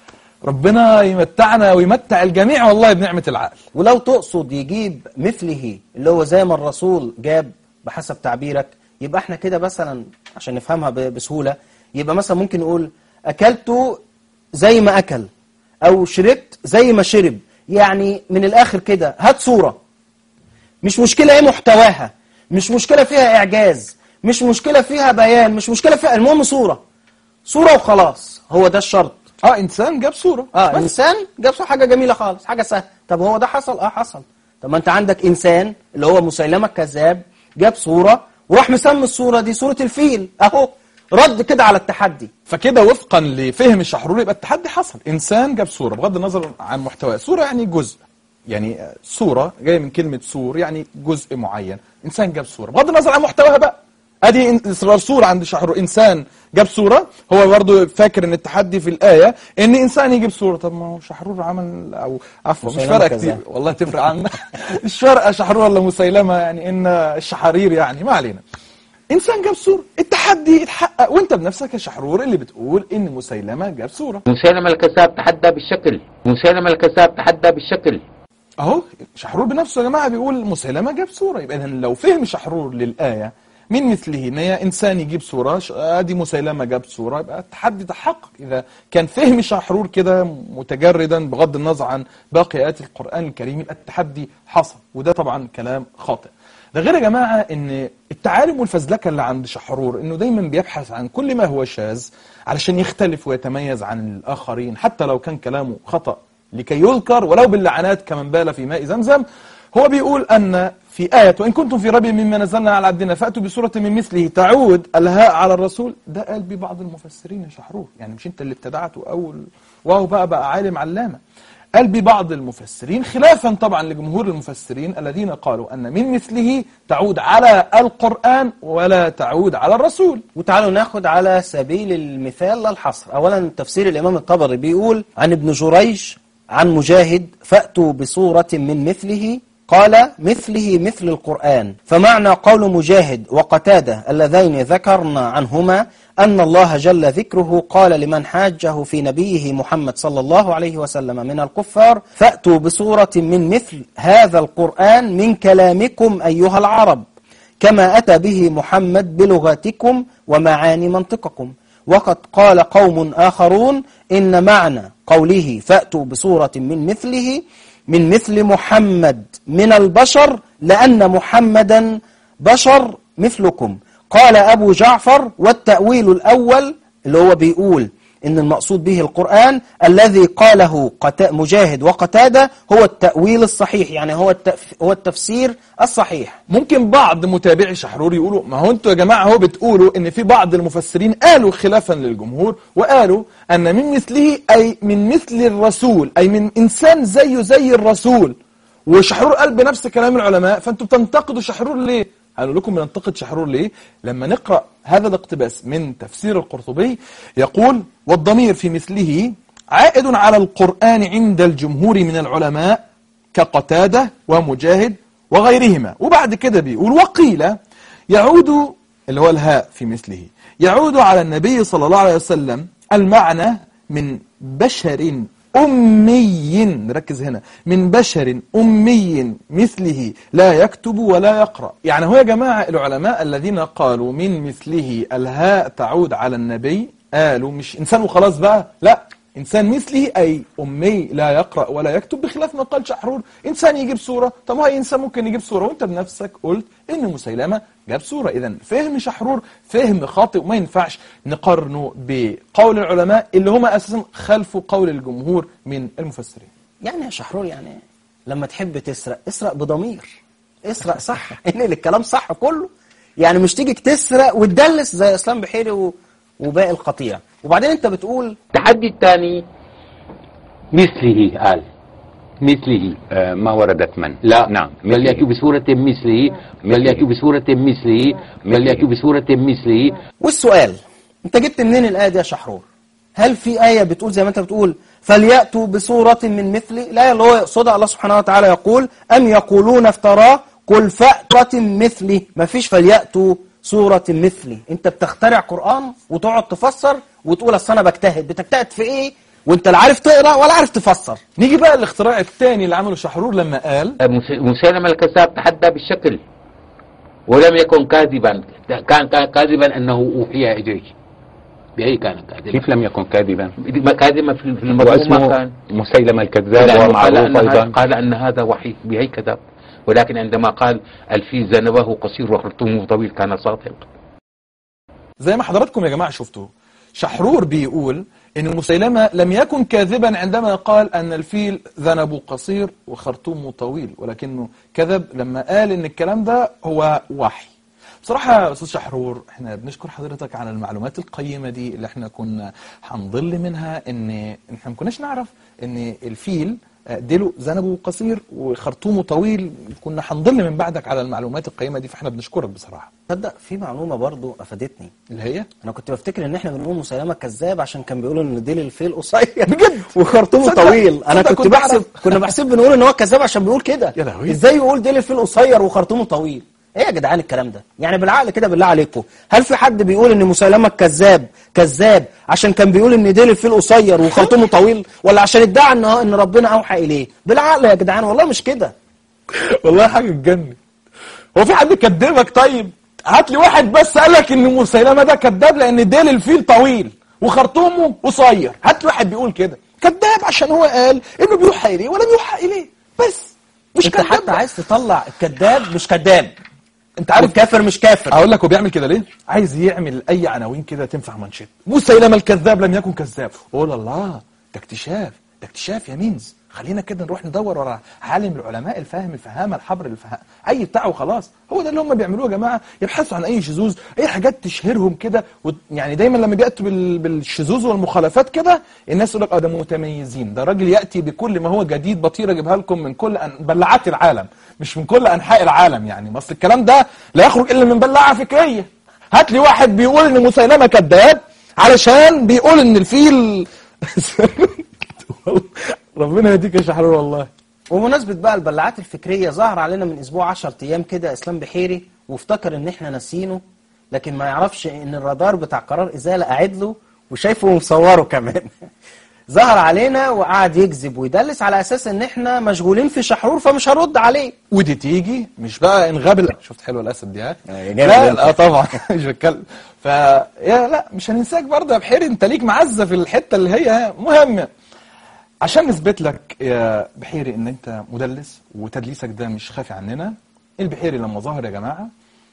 ربنا يمتعنا ويمتع الجميع والله بنعمة العقل. ولو تقصد يجيب مثله اللي هو زي ما الرسول جاب بحسب تعبيرك، يبقى احنا كده مثلا عشان نفهمها بسهولة، يبقى مثلا ممكن نقول أكلت زي ما أكل، أو شربت زي ما شرب. يعني من الآخر كده هات صورة، مش مشكلة ايه محتواها، مش مشكلة فيها إعجاز، مش مشكلة فيها بيان، مش مشكلة فيها، المهم صورة صورة وخلاص. هو ده الشرط. اه انسان جاب صورة، اه بس. انسان جاب صورة، حاجة جميلة خالص، حاجة سهلة. طب هو ده حصل؟ اه حصل. طب ما انت عندك انسان اللي هو مسيلمة الكذاب جاب صورة وراح مسمي الصورة دي صورة الفيل، اهو رد كده على التحدي. فكده وفقا لفهم الشحروري يبقى التحدي حصل. انسان جاب صورة بغض النظر عن محتواه، صورة يعني جزء، يعني صورة جاية من كلمة صور يعني جزء معين. انسان جاب صورة بغض النظر عن محتواها بقى، ادي اصرار صورة عند شحرور. انسان جاب صورة، هو برضه فاكر ان التحدي في الآية ان انسان يجيب صورة. طب ما هو شحرور عمل، او عفوا مش فارقة كتير والله تفرق عنا مش فارقة شحرور ولا مسيلمة، يعني ان الشحارير يعني ما علينا. انسان جاب صورة، التحدي اتحقق، وانت بنفسك يا شحرور اللي بتقول ان مسيلمة جاب صورة. مسيلمة الكذاب تحدى بالشكل، مسيلمة الكذاب تحدى بالشكل. اهو شحرور بنفسه يا جماعة بيقول مسيلمة جاب صورة. يبقى لو فهم شحرور للآية من مثله ان هي انسان يجيب صورة، ادي مسيلمة جاب صورة، يبقى التحدي تحقق. اذا كان فهم شحرور كده متجردا بغض النظر عن باقي آيات القرآن الكريم، يبقى التحدي حصل. وده طبعا كلام خاطئ. ده غير يا جماعة ان التعالم والفزلكة اللي عند شحرور انه دايما بيبحث عن كل ما هو شاذ علشان يختلف ويتميز عن الآخرين، حتى لو كان كلامه خطأ لكي يذكر ولو باللعنات كمن بال في ماء زمزم. هو بيقول أن في آية وإن كنتم في ريب مما نزلنا على عبدنا فأتوا بسورة من مثله تعود الهاء على الرسول. ده قال بيه بعض المفسرين يا شحرور، يعني مش انت اللي ابتدعته أول وهو بقى بقى عالم علامة. قال بيه بعض المفسرين خلافا طبعا لجمهور المفسرين الذين قالوا أن من مثله تعود على القرآن ولا تعود على الرسول. وتعالوا ناخد على سبيل المثال لا الحصر. أولا تفسير الإمام الطبري بيقول عن ابن جريج عن مجاهد فأتوا بصورة من مثله، قال مثله مثل القرآن. فمعنى قول مجاهد وقتادة اللذين ذكرنا عنهما أن الله جل ذكره قال لمن حاجه في نبيه محمد صلى الله عليه وسلم من الكفار فأتوا بصورة من مثل هذا القرآن من كلامكم أيها العرب كما أتى به محمد بلغتكم ومعاني منطقكم. وقد قال قوم آخرون إن معنى قوله فأتوا بصورة من مثله من مثل محمد من البشر لأن محمدا بشر مثلكم. قال أبو جعفر والتأويل الأول اللي هو بيقول إن المقصود به القرآن الذي قاله مجاهد وقتادة هو التأويل الصحيح، يعني هو هو التفسير الصحيح. ممكن بعض متابعي شحرور يقولوا ما هو انتوا يا جماعة هو بتقولوا ان في بعض المفسرين قالوا خلافا للجمهور وقالوا ان من مثله أي من مثل الرسول، أي من إنسان زيه زي الرسول. وشحرور قال بنفس كلام العلماء، فانتوا بتنتقدوا شحرور ليه؟ قالوا لكم بننتقد شحرور ليه؟ لما نقرأ هذا الاقتباس من تفسير القرطبي يقول والضمير في مثله عائد على القرآن عند الجمهور من العلماء كقتادة ومجاهد وغيرهما. وبعد كده بيقول وقيل يعود اللي هو الهاء في مثله يعود على النبي صلى الله عليه وسلم المعنى من بشر أمي، نركز هنا، من بشر أمي مثله لا يكتب ولا يقرأ. يعني هو يا جماعة العلماء الذين قالوا من مثله الهاء تعود على النبي قالوا مش إنسان وخلاص بقى، لا، إنسان مثله أي أمي لا يقرأ ولا يكتب، بخلاف ما قال شحرور إنسان يجيب صورة. طب هاي إنسان ممكن يجيب صورة وإنت بنفسك قلت إن مسيلمة جاب صورة. إذن فهم شحرور فهم خاطئ وما ينفعش نقارنه بقول العلماء اللي هم أساسا خلفوا قول الجمهور من المفسرين. يعني يا شحرور يعني لما تحب تسرق اسرق بضمير، اسرق صح إن الكلام صح كله، يعني مش تيجي تسرق وتدلس زي إسلام بحيري و... وباقي القطيع. وبعدين انت بتقول التحدي الثاني مثله، قال مثله آه ما وردت من لا نعم بل يأتوا بسورة مثله بل يأتوا بسورة مثله بل يأتوا بسورة مثله. والسؤال انت جبت منين الآية دي يا شحرور؟ هل في آية بتقول زي ما انت بتقول فليأتوا بسورة من مثله؟ لا، اللي هو يقصدها الله سبحانه وتعالى يقول أم يقولون افتراه قل فأتوا مثله. ما فيش فليأتوا سورة مثلي. انت بتخترع قرآن وتقعد تفسر وتقول اصل انا بجتهد. بتجتهد في ايه وانت لا عارف تقرا ولا عارف تفسر؟ نيجي بقى الاختراع الثاني اللي عمله شحرور لما قال مسيلمة الكذاب تحدى بالشكل. ولم يكن كاذبا، كان كاذبا أنه أوحي إليه. بأي كان كاذبا؟ كيف لم يكن كاذبا؟ كاذبا في المضمون ما كان مسيلمة الكذاب ومعروف أيضا قال أن هذا وحي، بأي كذب؟ ولكن عندما قال الفيل ذنبه قصير وخرطومه طويل كان صادق. زي ما حضراتكم يا جماعة شفتوا، شحرور بيقول إن مسيلمة لم يكن كاذبا عندما قال أن الفيل ذنبه قصير وخرطومه طويل، ولكنه كذب لما قال إن الكلام ده هو وحي. بصراحة يا أستاذ شحرور احنا بنشكر حضرتك على المعلومات القيمة دي اللي احنا كنا هنضل منها، إن احنا ما كناش نعرف إن الفيل ديله ذنبه قصير وخرطومه طويل، كنا هنضل من بعدك على المعلومات القيمة دي، فاحنا بنشكرك بصراحة. تصدق في معلومة برضو أفادتني، اللي هي أنا كنت بفتكر إن إحنا بنقول مسيلمة كذاب عشان كان بيقولوا إن ديل الفيل قصير بجد وخرطومه صدق. طويل. أنا صدق كنت كنت بحسب أعرف. كنا بحسب بنقول إن هو كذاب عشان بيقول كده. يا لهوي. إزاي يقول ديل الفيل قصير وخرطومه طويل؟ إيه يا جدعان الكلام ده؟ يعني بالعقل كده بالله عليكم، هل في حد بيقول إن مسيلمة كذاب كذاب عشان كان بيقول إن ديل الفيل قصير وخرطومه طويل، ولا عشان ادعى إن إن ربنا أوحى إليه؟ بالعقل يا جدعان والله مش كده. والله حاجة تجنن. هو في حد كدبك؟ طيب هات لي واحد بس قال لك ان مسيلمة ده كذاب لان ديل الفيل طويل وخرطومه قصير. هات لي واحد بيقول كده. كذاب عشان هو قال انه بيوحى اليه ولم يوحى اليه، بس مش انت كذاب. حتى عايز تطلع الكذاب مش كذاب، انت عارف الكافر مش كافر. اقول لك هو بيعمل كده ليه؟ عايز يعمل اي عناوين كده تنفع منشط. مسيلمة الكذاب لم يكن كذاب. قول الله، ده اكتشاف، ده اكتشاف يا مينز. خلينا كده نروح ندور ورا عالم العلماء الفاهم الفهامه الحبر الفهام اي بتاعه وخلاص. هو ده اللي هم بيعملوه يا جماعه، يبحثوا عن اي شذوذ، اي حاجات تشهرهم كده. يعني دايما لما بياتوا بالشذوذ والمخالفات كده الناس يقول لك اه ده متميزين، ده راجل ياتي بكل ما هو جديد بطيره اجيبها لكم من كل أن... بلعات العالم، مش من كل انحاء العالم. يعني بس الكلام ده لا يخرج الا من بلعه فكريه. هات لي واحد بيقول ان مسيلمة كذاب علشان بيقول ان الفيل ربنا يهديك يا شحرور والله. ومناسبة بقى البلعات الفكرية، ظهر علينا من اسبوع عشر ايام كده اسلام بحيري وافتكر ان احنا ناسينه، لكن ما يعرفش ان الرادار بتاع قرار ازالة قاعد له وشايفه ومصوره كمان. ظهر علينا وقعد يكذب ويدلس على اساس ان احنا مشغولين في شحرور فمش هرد عليه. ودي تيجي مش بقى انغاب. شفت حلوه الاسد دي؟ ها لا لا طبعا مش بتكلم. ف يا لا مش هننساك برضه يا بحيري، انت ليك معزه في الحته اللي هي مهمه. عشان نثبت لك يا بحيري ان انت مدلس وتدليسك ده مش خافي عننا، البحيري لما ظهر يا جماعه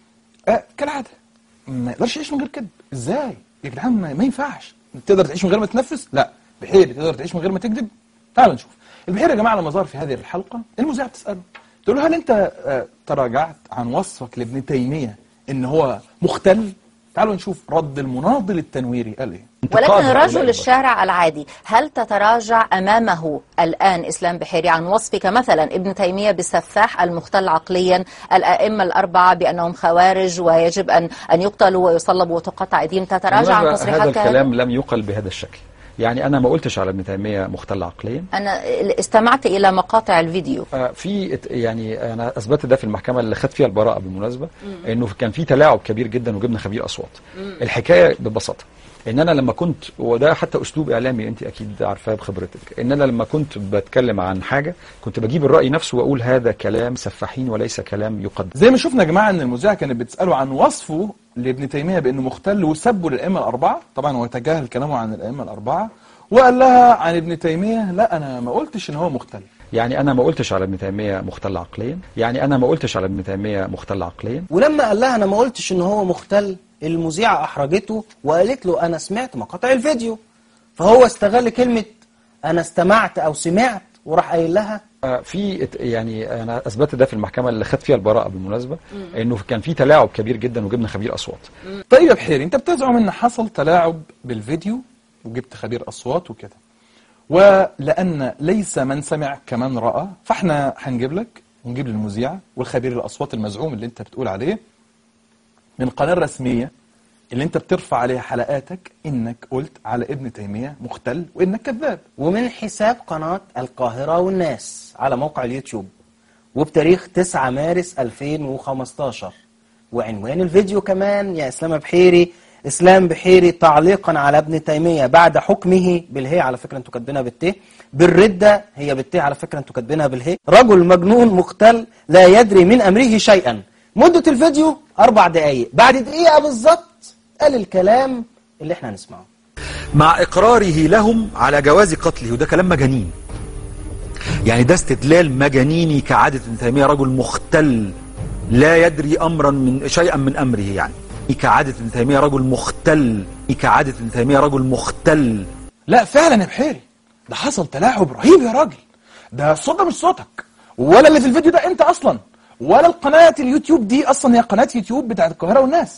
آه كالعاده ما يقدرش يعيش من غير كذب. ازاي يا جدعان؟ ما, ما ينفعش. تقدر تعيش من غير ما تنفس؟ لا. بحيري تقدر تعيش من غير ما تكذب؟ تعال نشوف. البحيري يا جماعه لما ظهر في هذه الحلقه المذيعه بتساله، تقول له هل انت آه تراجعت عن وصفك لابن تيميه ان هو مختل؟ تعالوا نشوف رد المناضل التنويري قال ايه. ولكن رجل الشارع العادي، هل تتراجع أمامه الآن إسلام بحيري عن وصفك مثلا ابن تيمية بالسفاح المختل عقليا، الأئمة الأربعة بأنهم خوارج ويجب أن أن يقتلوا ويصلبوا وتقطع أيديهم؟ تتراجع عن تصريحات هذا الكلام لم يقل بهذا الشكل. يعني أنا ما قلتش على ابن تيمية مختل عقليا. أنا استمعت إلى مقاطع الفيديو. في يعني أنا أثبت ده في المحكمة اللي خدت فيها البراءة بالمناسبة، إنه كان في تلاعب كبير جدا وجبنا خبير أصوات. مم. الحكاية ببساطة إن أنا لما كنت، وده حتى أسلوب إعلامي أنت أكيد عارفاه بخبرتك، إن أنا لما كنت بتكلم عن حاجة كنت بجيب الرأي نفسه وأقول هذا كلام سفاحين وليس كلام يقدم. زي ما شفنا يا جماعة إن المذيعة كانت بتسأله عن وصفه لابن تيمية بأنه مختل وسبه للأئمة الأربعة، طبعا هو تجاهل كلامه عن الأئمة الأربعة وقال لها عن ابن تيمية لا أنا ما قلتش إن هو مختل. يعني أنا ما قلتش على ابن تيمية مختل عقليا، يعني أنا ما قلتش على ابن تيمية مختل عقليا. ولما قال لها أنا ما قلتش إن هو مختل، المذيعة أحرجته وقالت له أنا سمعت مقاطع الفيديو، فهو استغل كلمة أنا استمعت أو سمعت وراح قايل لها في يعني أنا أثبت ده في المحكمة اللي خدت فيها البراءة بالمناسبة، إنه كان في تلاعب كبير جدا وجبنا خبير أصوات. طيب يا بحيري أنت بتزعم إن حصل تلاعب بالفيديو وجبت خبير أصوات وكده، ولأن ليس من سمع كمن رأى، فاحنا هنجيب لك ونجيب للمذيعة والخبير الأصوات المزعوم اللي انت بتقول عليه من قناة رسمية اللي انت بترفع عليها حلقاتك انك قلت على ابن تيمية مختل وانك كذاب، ومن حساب قناة القاهرة والناس على موقع اليوتيوب وبتاريخ تسعة مارس ألفين وخمستاشر. وعنوان الفيديو كمان يا إسلام بحيري، إسلام بحيري تعليقا على ابن تيمية بعد حكمه بالهي، على فكرة انتوا كاتبينها بالت، بالردة هي بالت على فكرة انتوا كاتبينها بالهي، رجل مجنون مختل لا يدري من أمره شيئا، مدة الفيديو أربع دقايق، بعد دقيقة بالظبط قال الكلام اللي احنا هنسمعه. مع إقراره لهم على جواز قتله، وده كلام مجانين. يعني ده استدلال مجانيني كعادة ابن تيمية، رجل مختل لا يدري أمرا من شيئا من أمره. يعني كعادة ابن تيمية رجل مختل، كعادة ابن تيمية رجل مختل. لا فعلا يا بحيري، ده حصل تلاعب رهيب يا راجل. ده الصوت ده مش صوتك، ولا اللي في الفيديو ده انت اصلا، ولا القناة اليوتيوب دي اصلا هي قناة يوتيوب بتاعت القاهرة والناس،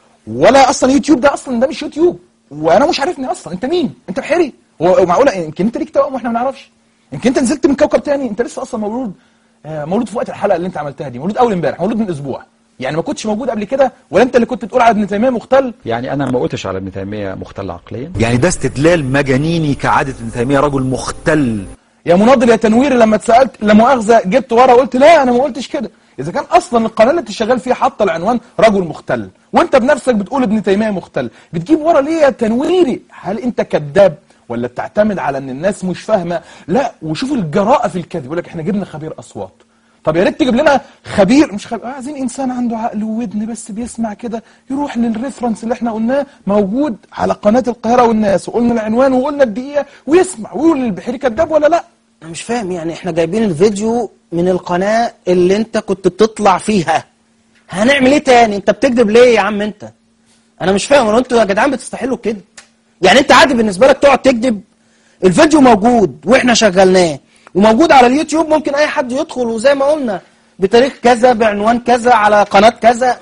ولا اصلا يوتيوب ده اصلا ده مش يوتيوب، وانا مش عارفني اصلا. انت مين؟ انت بحيري؟ ومعقولة يمكن انت ليك توأم واحنا ما نعرفش؟ يمكن انت نزلت من كوكب تاني؟ انت لسه اصلا مولود مولود في وقت الحلقة اللي انت عملتها دي، مولود اول امبارح، مولود من اسبوع، يعني ما كنتش موجود قبل كده، ولا انت اللي كنت تقول على ابن تيمية مختل؟ يعني انا ما قلتش على ابن تيمية مختل عقليا. يعني ده استدلال مجانيني كعادة ابن تيمية رجل مختل. يا مناضل يا تنوير، لما اتسالت لا مؤاخذه جبت ورا وقلت لا انا ما قلتش كده. اذا كان اصلا القناه اللي انت شغال فيها حاطه العنوان رجل مختل، وانت بنفسك بتقول ابن تيميه مختل، بتجيب ورا ليه يا تنويري؟ هل انت كذاب ولا بتعتمد على ان الناس مش فاهمه؟ لا، وشوف الجراءه في الكذب، يقول لك احنا جبنا خبير اصوات. طب يا ريت تجيب لنا خبير، مش خبير، عايزين انسان عنده عقل وودن بس بيسمع كده، يروح للريفرنس اللي احنا قلناه موجود على قناه القاهره والناس، وقلنا العنوان وقلنا الدقيقه، ويسمع ويقول للبحيري كذاب ولا لا. انا مش فاهم، يعني احنا جايبين الفيديو من القناة اللي انت كنت بتطلع فيها، هنعمل ايه تاني؟ انت بتكذب ليه يا عم انت؟ انا مش فاهم، ولا انتوا يا جدعان بتستحلوا كده؟ يعني انت عادي بالنسبة لك تقعد تكذب؟ الفيديو موجود واحنا شغلناه وموجود على اليوتيوب، ممكن اي حد يدخل، وزي ما قلنا بتاريخ كذا بعنوان كذا على قناة كذا.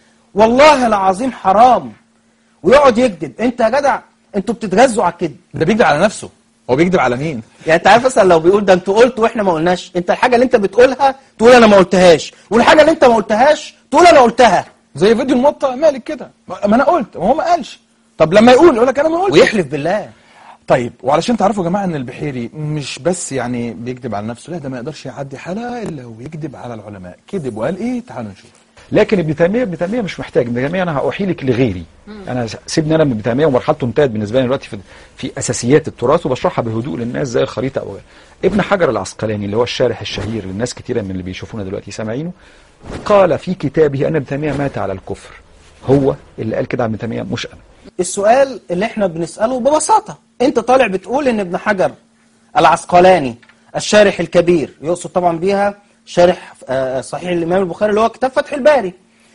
والله العظيم حرام ويقعد يكذب. انت يا جدع انتوا بتتغذوا على الكذب. ده بيكذب على نفسه، هو بيكذب على مين؟ يعني انت عارف مثلا لو بيقول ده انتوا قلتوا واحنا ما قلناش، انت الحاجه اللي انت بتقولها تقول انا ما قلتهاش، والحاجه اللي انت ما قلتهاش تقول انا قلتها. زي فيديو الموطأ مالك كده، ما انا قلت وهو ما قالش. طب لما يقول يقول لك انا ما قلتش، ويحلف بالله. طيب وعلشان تعرفوا يا جماعه ان البحيري مش بس يعني بيكذب على نفسه، لا ده ما يقدرش يعدي حلقه الا ويكذب على العلماء. كذب وقال ايه؟ تعالوا نشوف. لكن ابن تيميه ابن تيميه مش محتاج. ابن تيميه انا هأحيلك لغيري. انا سيبني انا من ابن تيميه، ومرحلته انتهت بالنسبه لي دلوقتي في في اساسيات التراث، وبشرحها بهدوء للناس زي الخريطه او غيرها. ابن حجر العسقلاني اللي هو الشارح الشهير للناس كثيرا من اللي بيشوفونا دلوقتي سامعينه، قال في كتابه ان ابن تيميه مات على الكفر. هو اللي قال كده عن ابن تيميه مش انا. السؤال اللي احنا بنساله ببساطه، انت طالع بتقول ان ابن حجر العسقلاني الشارح الكبير، يقصد طبعا بيها شارح صحيح الامام البخاري اللي هو كتاب فتح الباري،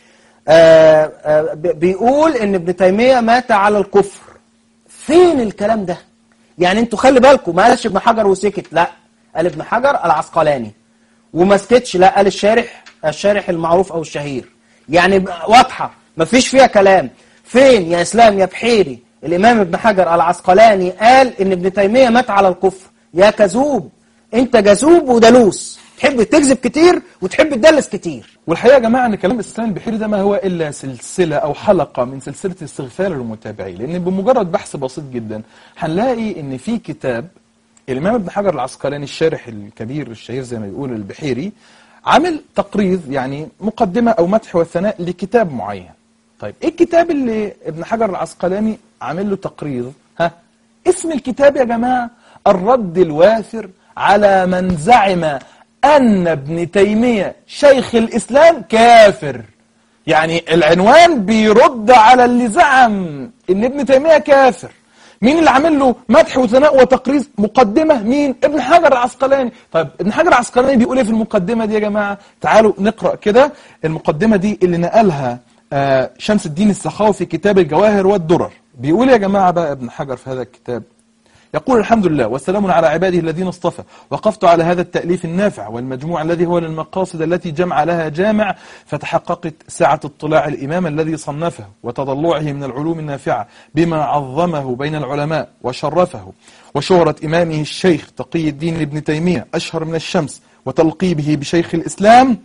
آآ آآ بيقول ان ابن تيمية مات على الكفر. فين الكلام ده؟ يعني انتوا خلي بالكم، ما قالش ابن حجر وسكت، لا، قال ابن حجر العسقلاني وما سكتش، لا، قال الشارح الشارح المعروف او الشهير. يعني واضحة، ما فيش فيها كلام. فين يا اسلام يا بحيري الامام ابن حجر العسقلاني قال ان ابن تيمية مات على الكفر؟ يا كذوب، انت جذوب ودلوس، تحب تكذب كتير وتحب تدلس كتير. والحقيقه يا جماعه ان كلام الاسلام البحيري ده ما هو الا سلسله او حلقه من سلسله استغفال للمتابعين، لان بمجرد بحث بسيط جدا هنلاقي ان في كتاب الامام ابن حجر العسقلاني الشارح الكبير الشهير زي ما بيقول البحيري عامل تقريض، يعني مقدمه او مدح وثناء لكتاب معين. طيب ايه الكتاب اللي ابن حجر العسقلاني عامل له تقريض؟ ها، اسم الكتاب يا جماعه الرد الواثر على من زعم أن ابن تيمية شيخ الإسلام كافر. يعني العنوان بيرد على اللي زعم إن ابن تيمية كافر. مين اللي عامل له مدح وثناء وتقريض مقدمة؟ مين؟ ابن حجر العسقلاني. طيب ابن حجر العسقلاني بيقول ايه في المقدمة دي يا جماعة؟ تعالوا نقرأ كده المقدمة دي اللي نقلها آه شمس الدين السخاوي في كتاب الجواهر والدرر. بيقول يا جماعة بقى ابن حجر في هذا الكتاب، يقول الحمد لله والسلام على عباده الذين اصطفى، وقفت على هذا التأليف النافع والمجموع الذي هو للمقاصد التي جمع لها جامع، فتحققت سعة اطلاع الإمام الذي صنفه وتضلعه من العلوم النافعة بما عظمه بين العلماء وشرفه، وشهرة إمامه الشيخ تقي الدين ابن تيمية أشهر من الشمس، وتلقيبه بشيخ الإسلام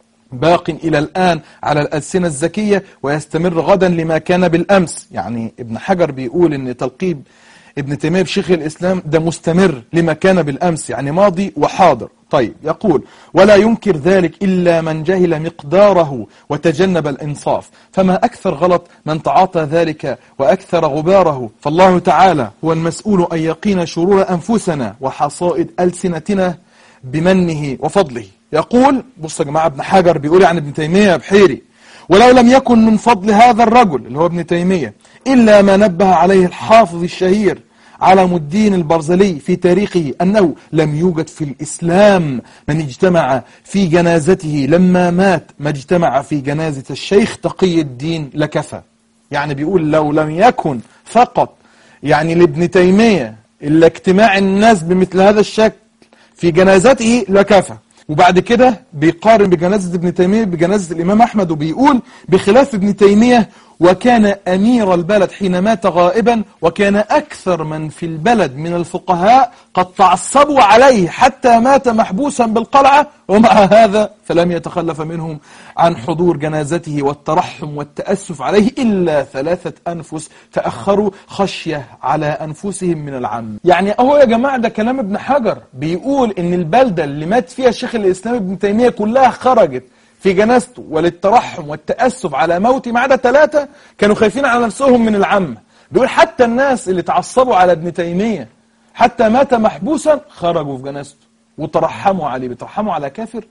باق إلى الآن على الألسنة الزكية ويستمر غدا لما كان بالأمس. يعني ابن حجر بيقول إن تلقيب ابن تيمية بشيخ الإسلام ده مستمر لما كان بالأمس، يعني ماضي وحاضر. طيب يقول ولا ينكر ذلك إلا من جهل مقداره وتجنب الإنصاف، فما أكثر غلط من تعاطى ذلك وأكثر غباره، فالله تعالى هو المسؤول أن يقينا شرور أنفسنا وحصائد ألسنتنا بمنه وفضله. يقول بص يا جماعة ابن حجر بيقول عن ابن تيمية بحيري: ولو لم يكن من فضل هذا الرجل اللي هو ابن تيمية إلا ما نبه عليه الحافظ الشهير علم الدين البرزلي في تاريخه أنه لم يوجد في الإسلام من اجتمع في جنازته لما مات ما اجتمع في جنازة الشيخ تقي الدين لكفى. يعني بيقول لو لم يكن فقط يعني لابن تيمية إلا اجتماع الناس بمثل هذا الشكل في جنازته لكفى. وبعد كده بيقارن بجنازة ابن تيمية بجنازة الإمام أحمد وبيقول: بخلاف ابن تيمية وكان أمير البلد حين مات غائبا، وكان أكثر من في البلد من الفقهاء قد تعصبوا عليه حتى مات محبوسا بالقلعة، ومع هذا فلم يتخلف منهم عن حضور جنازته والترحم والتأسف عليه إلا ثلاثة أنفس تأخروا خشية على أنفسهم من العم. يعني أهو يا جماعة ده كلام ابن حجر بيقول إن البلدة اللي مات فيها شيخ الإسلام ابن تيمية كلها خرجت في جنازته وللترحم والتأسف على موته، ما عدا ثلاثة كانوا خايفين على نفسهم من العامة. بيقول حتى الناس اللي تعصبوا على ابن تيمية حتى مات محبوسا خرجوا في جنازته وترحموا عليه. بيترحموا على كافر؟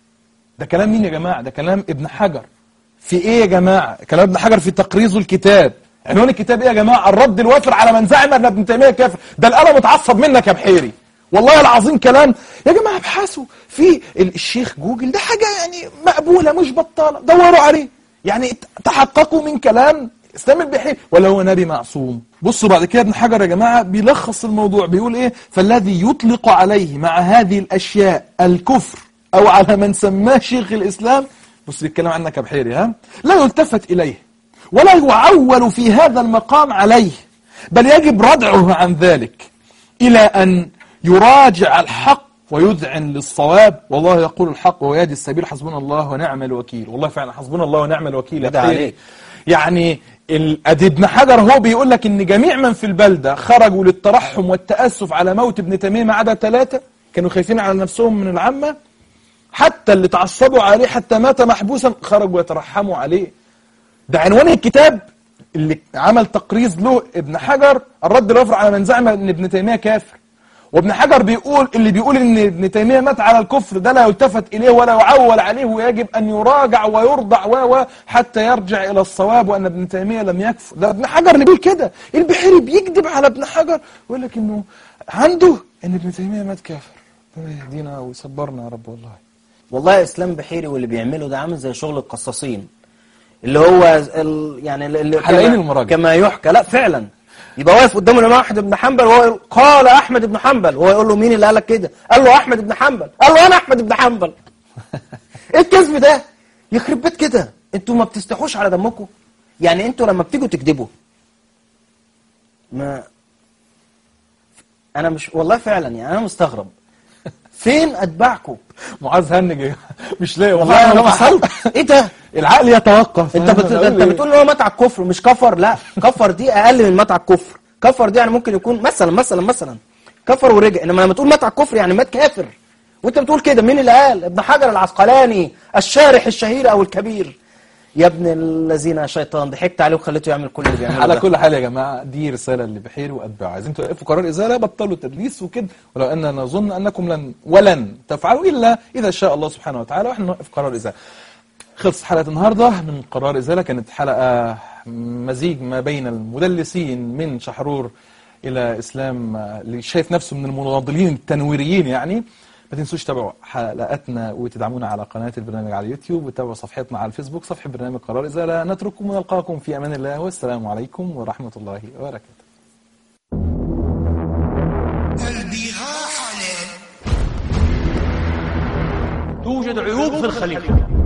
ده كلام مين يا جماعة؟ ده كلام ابن حجر. في ايه يا جماعة؟ كلام ابن حجر في تقريظ الكتاب. عنوان الكتاب ايه يا جماعة؟ الرد الوافر على من زعم ان ابن تيمية كافر. ده القلم متعصب منك يا بحيري، والله العظيم كلام يا جماعة. ابحثوا في الشيخ جوجل، ده حاجة يعني مقبولة مش بطالة، دوروا عليه يعني تحققوا من كلام اسلام البحيري ولا هو نبي معصوم. بصوا بعد كده ابن حجر يا جماعة بيلخص الموضوع بيقول ايه: فالذي يطلق عليه مع هذه الاشياء الكفر او على من سماه شيخ الاسلام، بص الكلام عنك يا بحيري، ها، لا يلتفت اليه ولا يعول في هذا المقام عليه، بل يجب ردعه عن ذلك الى ان يراجع الحق ويذعن للصواب، والله يقول الحق ويهدي السبيل، حسبنا الله ونعم الوكيل. والله فعلا حسبنا الله ونعم الوكيل. ده عليك. يعني ادي ابن حجر هو بيقول لك ان جميع من في البلدة خرجوا للترحم والتأسف على موت ابن تيمية ما عدا ثلاثة كانوا خايفين على نفسهم من العامة، حتى اللي تعصبوا عليه حتى مات محبوسا خرجوا يترحموا عليه. ده عنوان الكتاب اللي عمل تقريظ له ابن حجر: الرد الوافر على من زعم ان ابن تيمية كافر. وابن حجر بيقول اللي بيقول ان ابن تيمية مات على الكفر ده لا يلتفت اليه ولا يعول عليه، ويجب ان يراجع ويرضع و حتى يرجع الى الصواب وان ابن تيمية لم يكفر. ده ابن حجر اللي بيقول كده. البحيري بيكذب على ابن حجر ويقول لك انه عنده ان ابن تيمية مات كافر. ربنا يهدينا ويصبرنا يا رب. والله والله اسلام بحيري واللي بيعمله ده عامل زي شغل القصاصين اللي هو ال... يعني اللي حلقين المراجع كما يحكى. لا فعلا يبقى واقف قدام الامام احمد بن حنبل وهو يقول قال احمد بن حنبل، وهو يقول له مين اللي قال لك كده؟ قال له احمد بن حنبل. قال له انا احمد بن حنبل. ايه الكذب ده؟ يخرب بيت كده. انتوا ما بتستحوش على دمكم؟ يعني انتوا لما بتيجوا تكذبوا ما انا مش والله فعلا يعني انا مستغرب فين اتباعكم؟ معاذ هنج مش لاقي والله انا وصلت. ايه ده؟ العقل يتوقف. انت بت... انت بتقول ان هو مات على الكفر مش كفر. لا كفر دي اقل من مات على الكفر. كفر دي يعني ممكن يكون مثلا مثلا مثلا كفر ورجع، انما لما تقول مات على الكفر يعني مات كافر. وانت بتقول كده. مين اللي قال؟ ابن حجر العسقلاني الشارح الشهير او الكبير. يا ابن الذين شيطان ضحكت عليه وخليته يعمل كل اللي بيعمله. على كل حال يا جماعه دي رساله لبحيري واتباعه، عايزين توقفوا قرار ازاله، بطلوا تدليس وكده، ولو اننا نظن انكم لن ولن تفعلوا الا اذا شاء الله سبحانه وتعالى، واحنا نوقف قرار ازاله. خلص حلقه النهارده من قرار ازاله، كانت حلقه مزيج ما بين المدلسين من شحرور الى اسلام اللي شايف نفسه من المناضلين التنويريين. يعني ما تنسوش تتابعوا حلقاتنا وتدعمونا على قناة البرنامج على اليوتيوب، وتابعوا صفحتنا على الفيسبوك صفحة برنامج قرار إزالة. نترككم ونلقاكم في أمان الله، والسلام عليكم ورحمة الله وبركاته. توجد عيوب في الخليفة.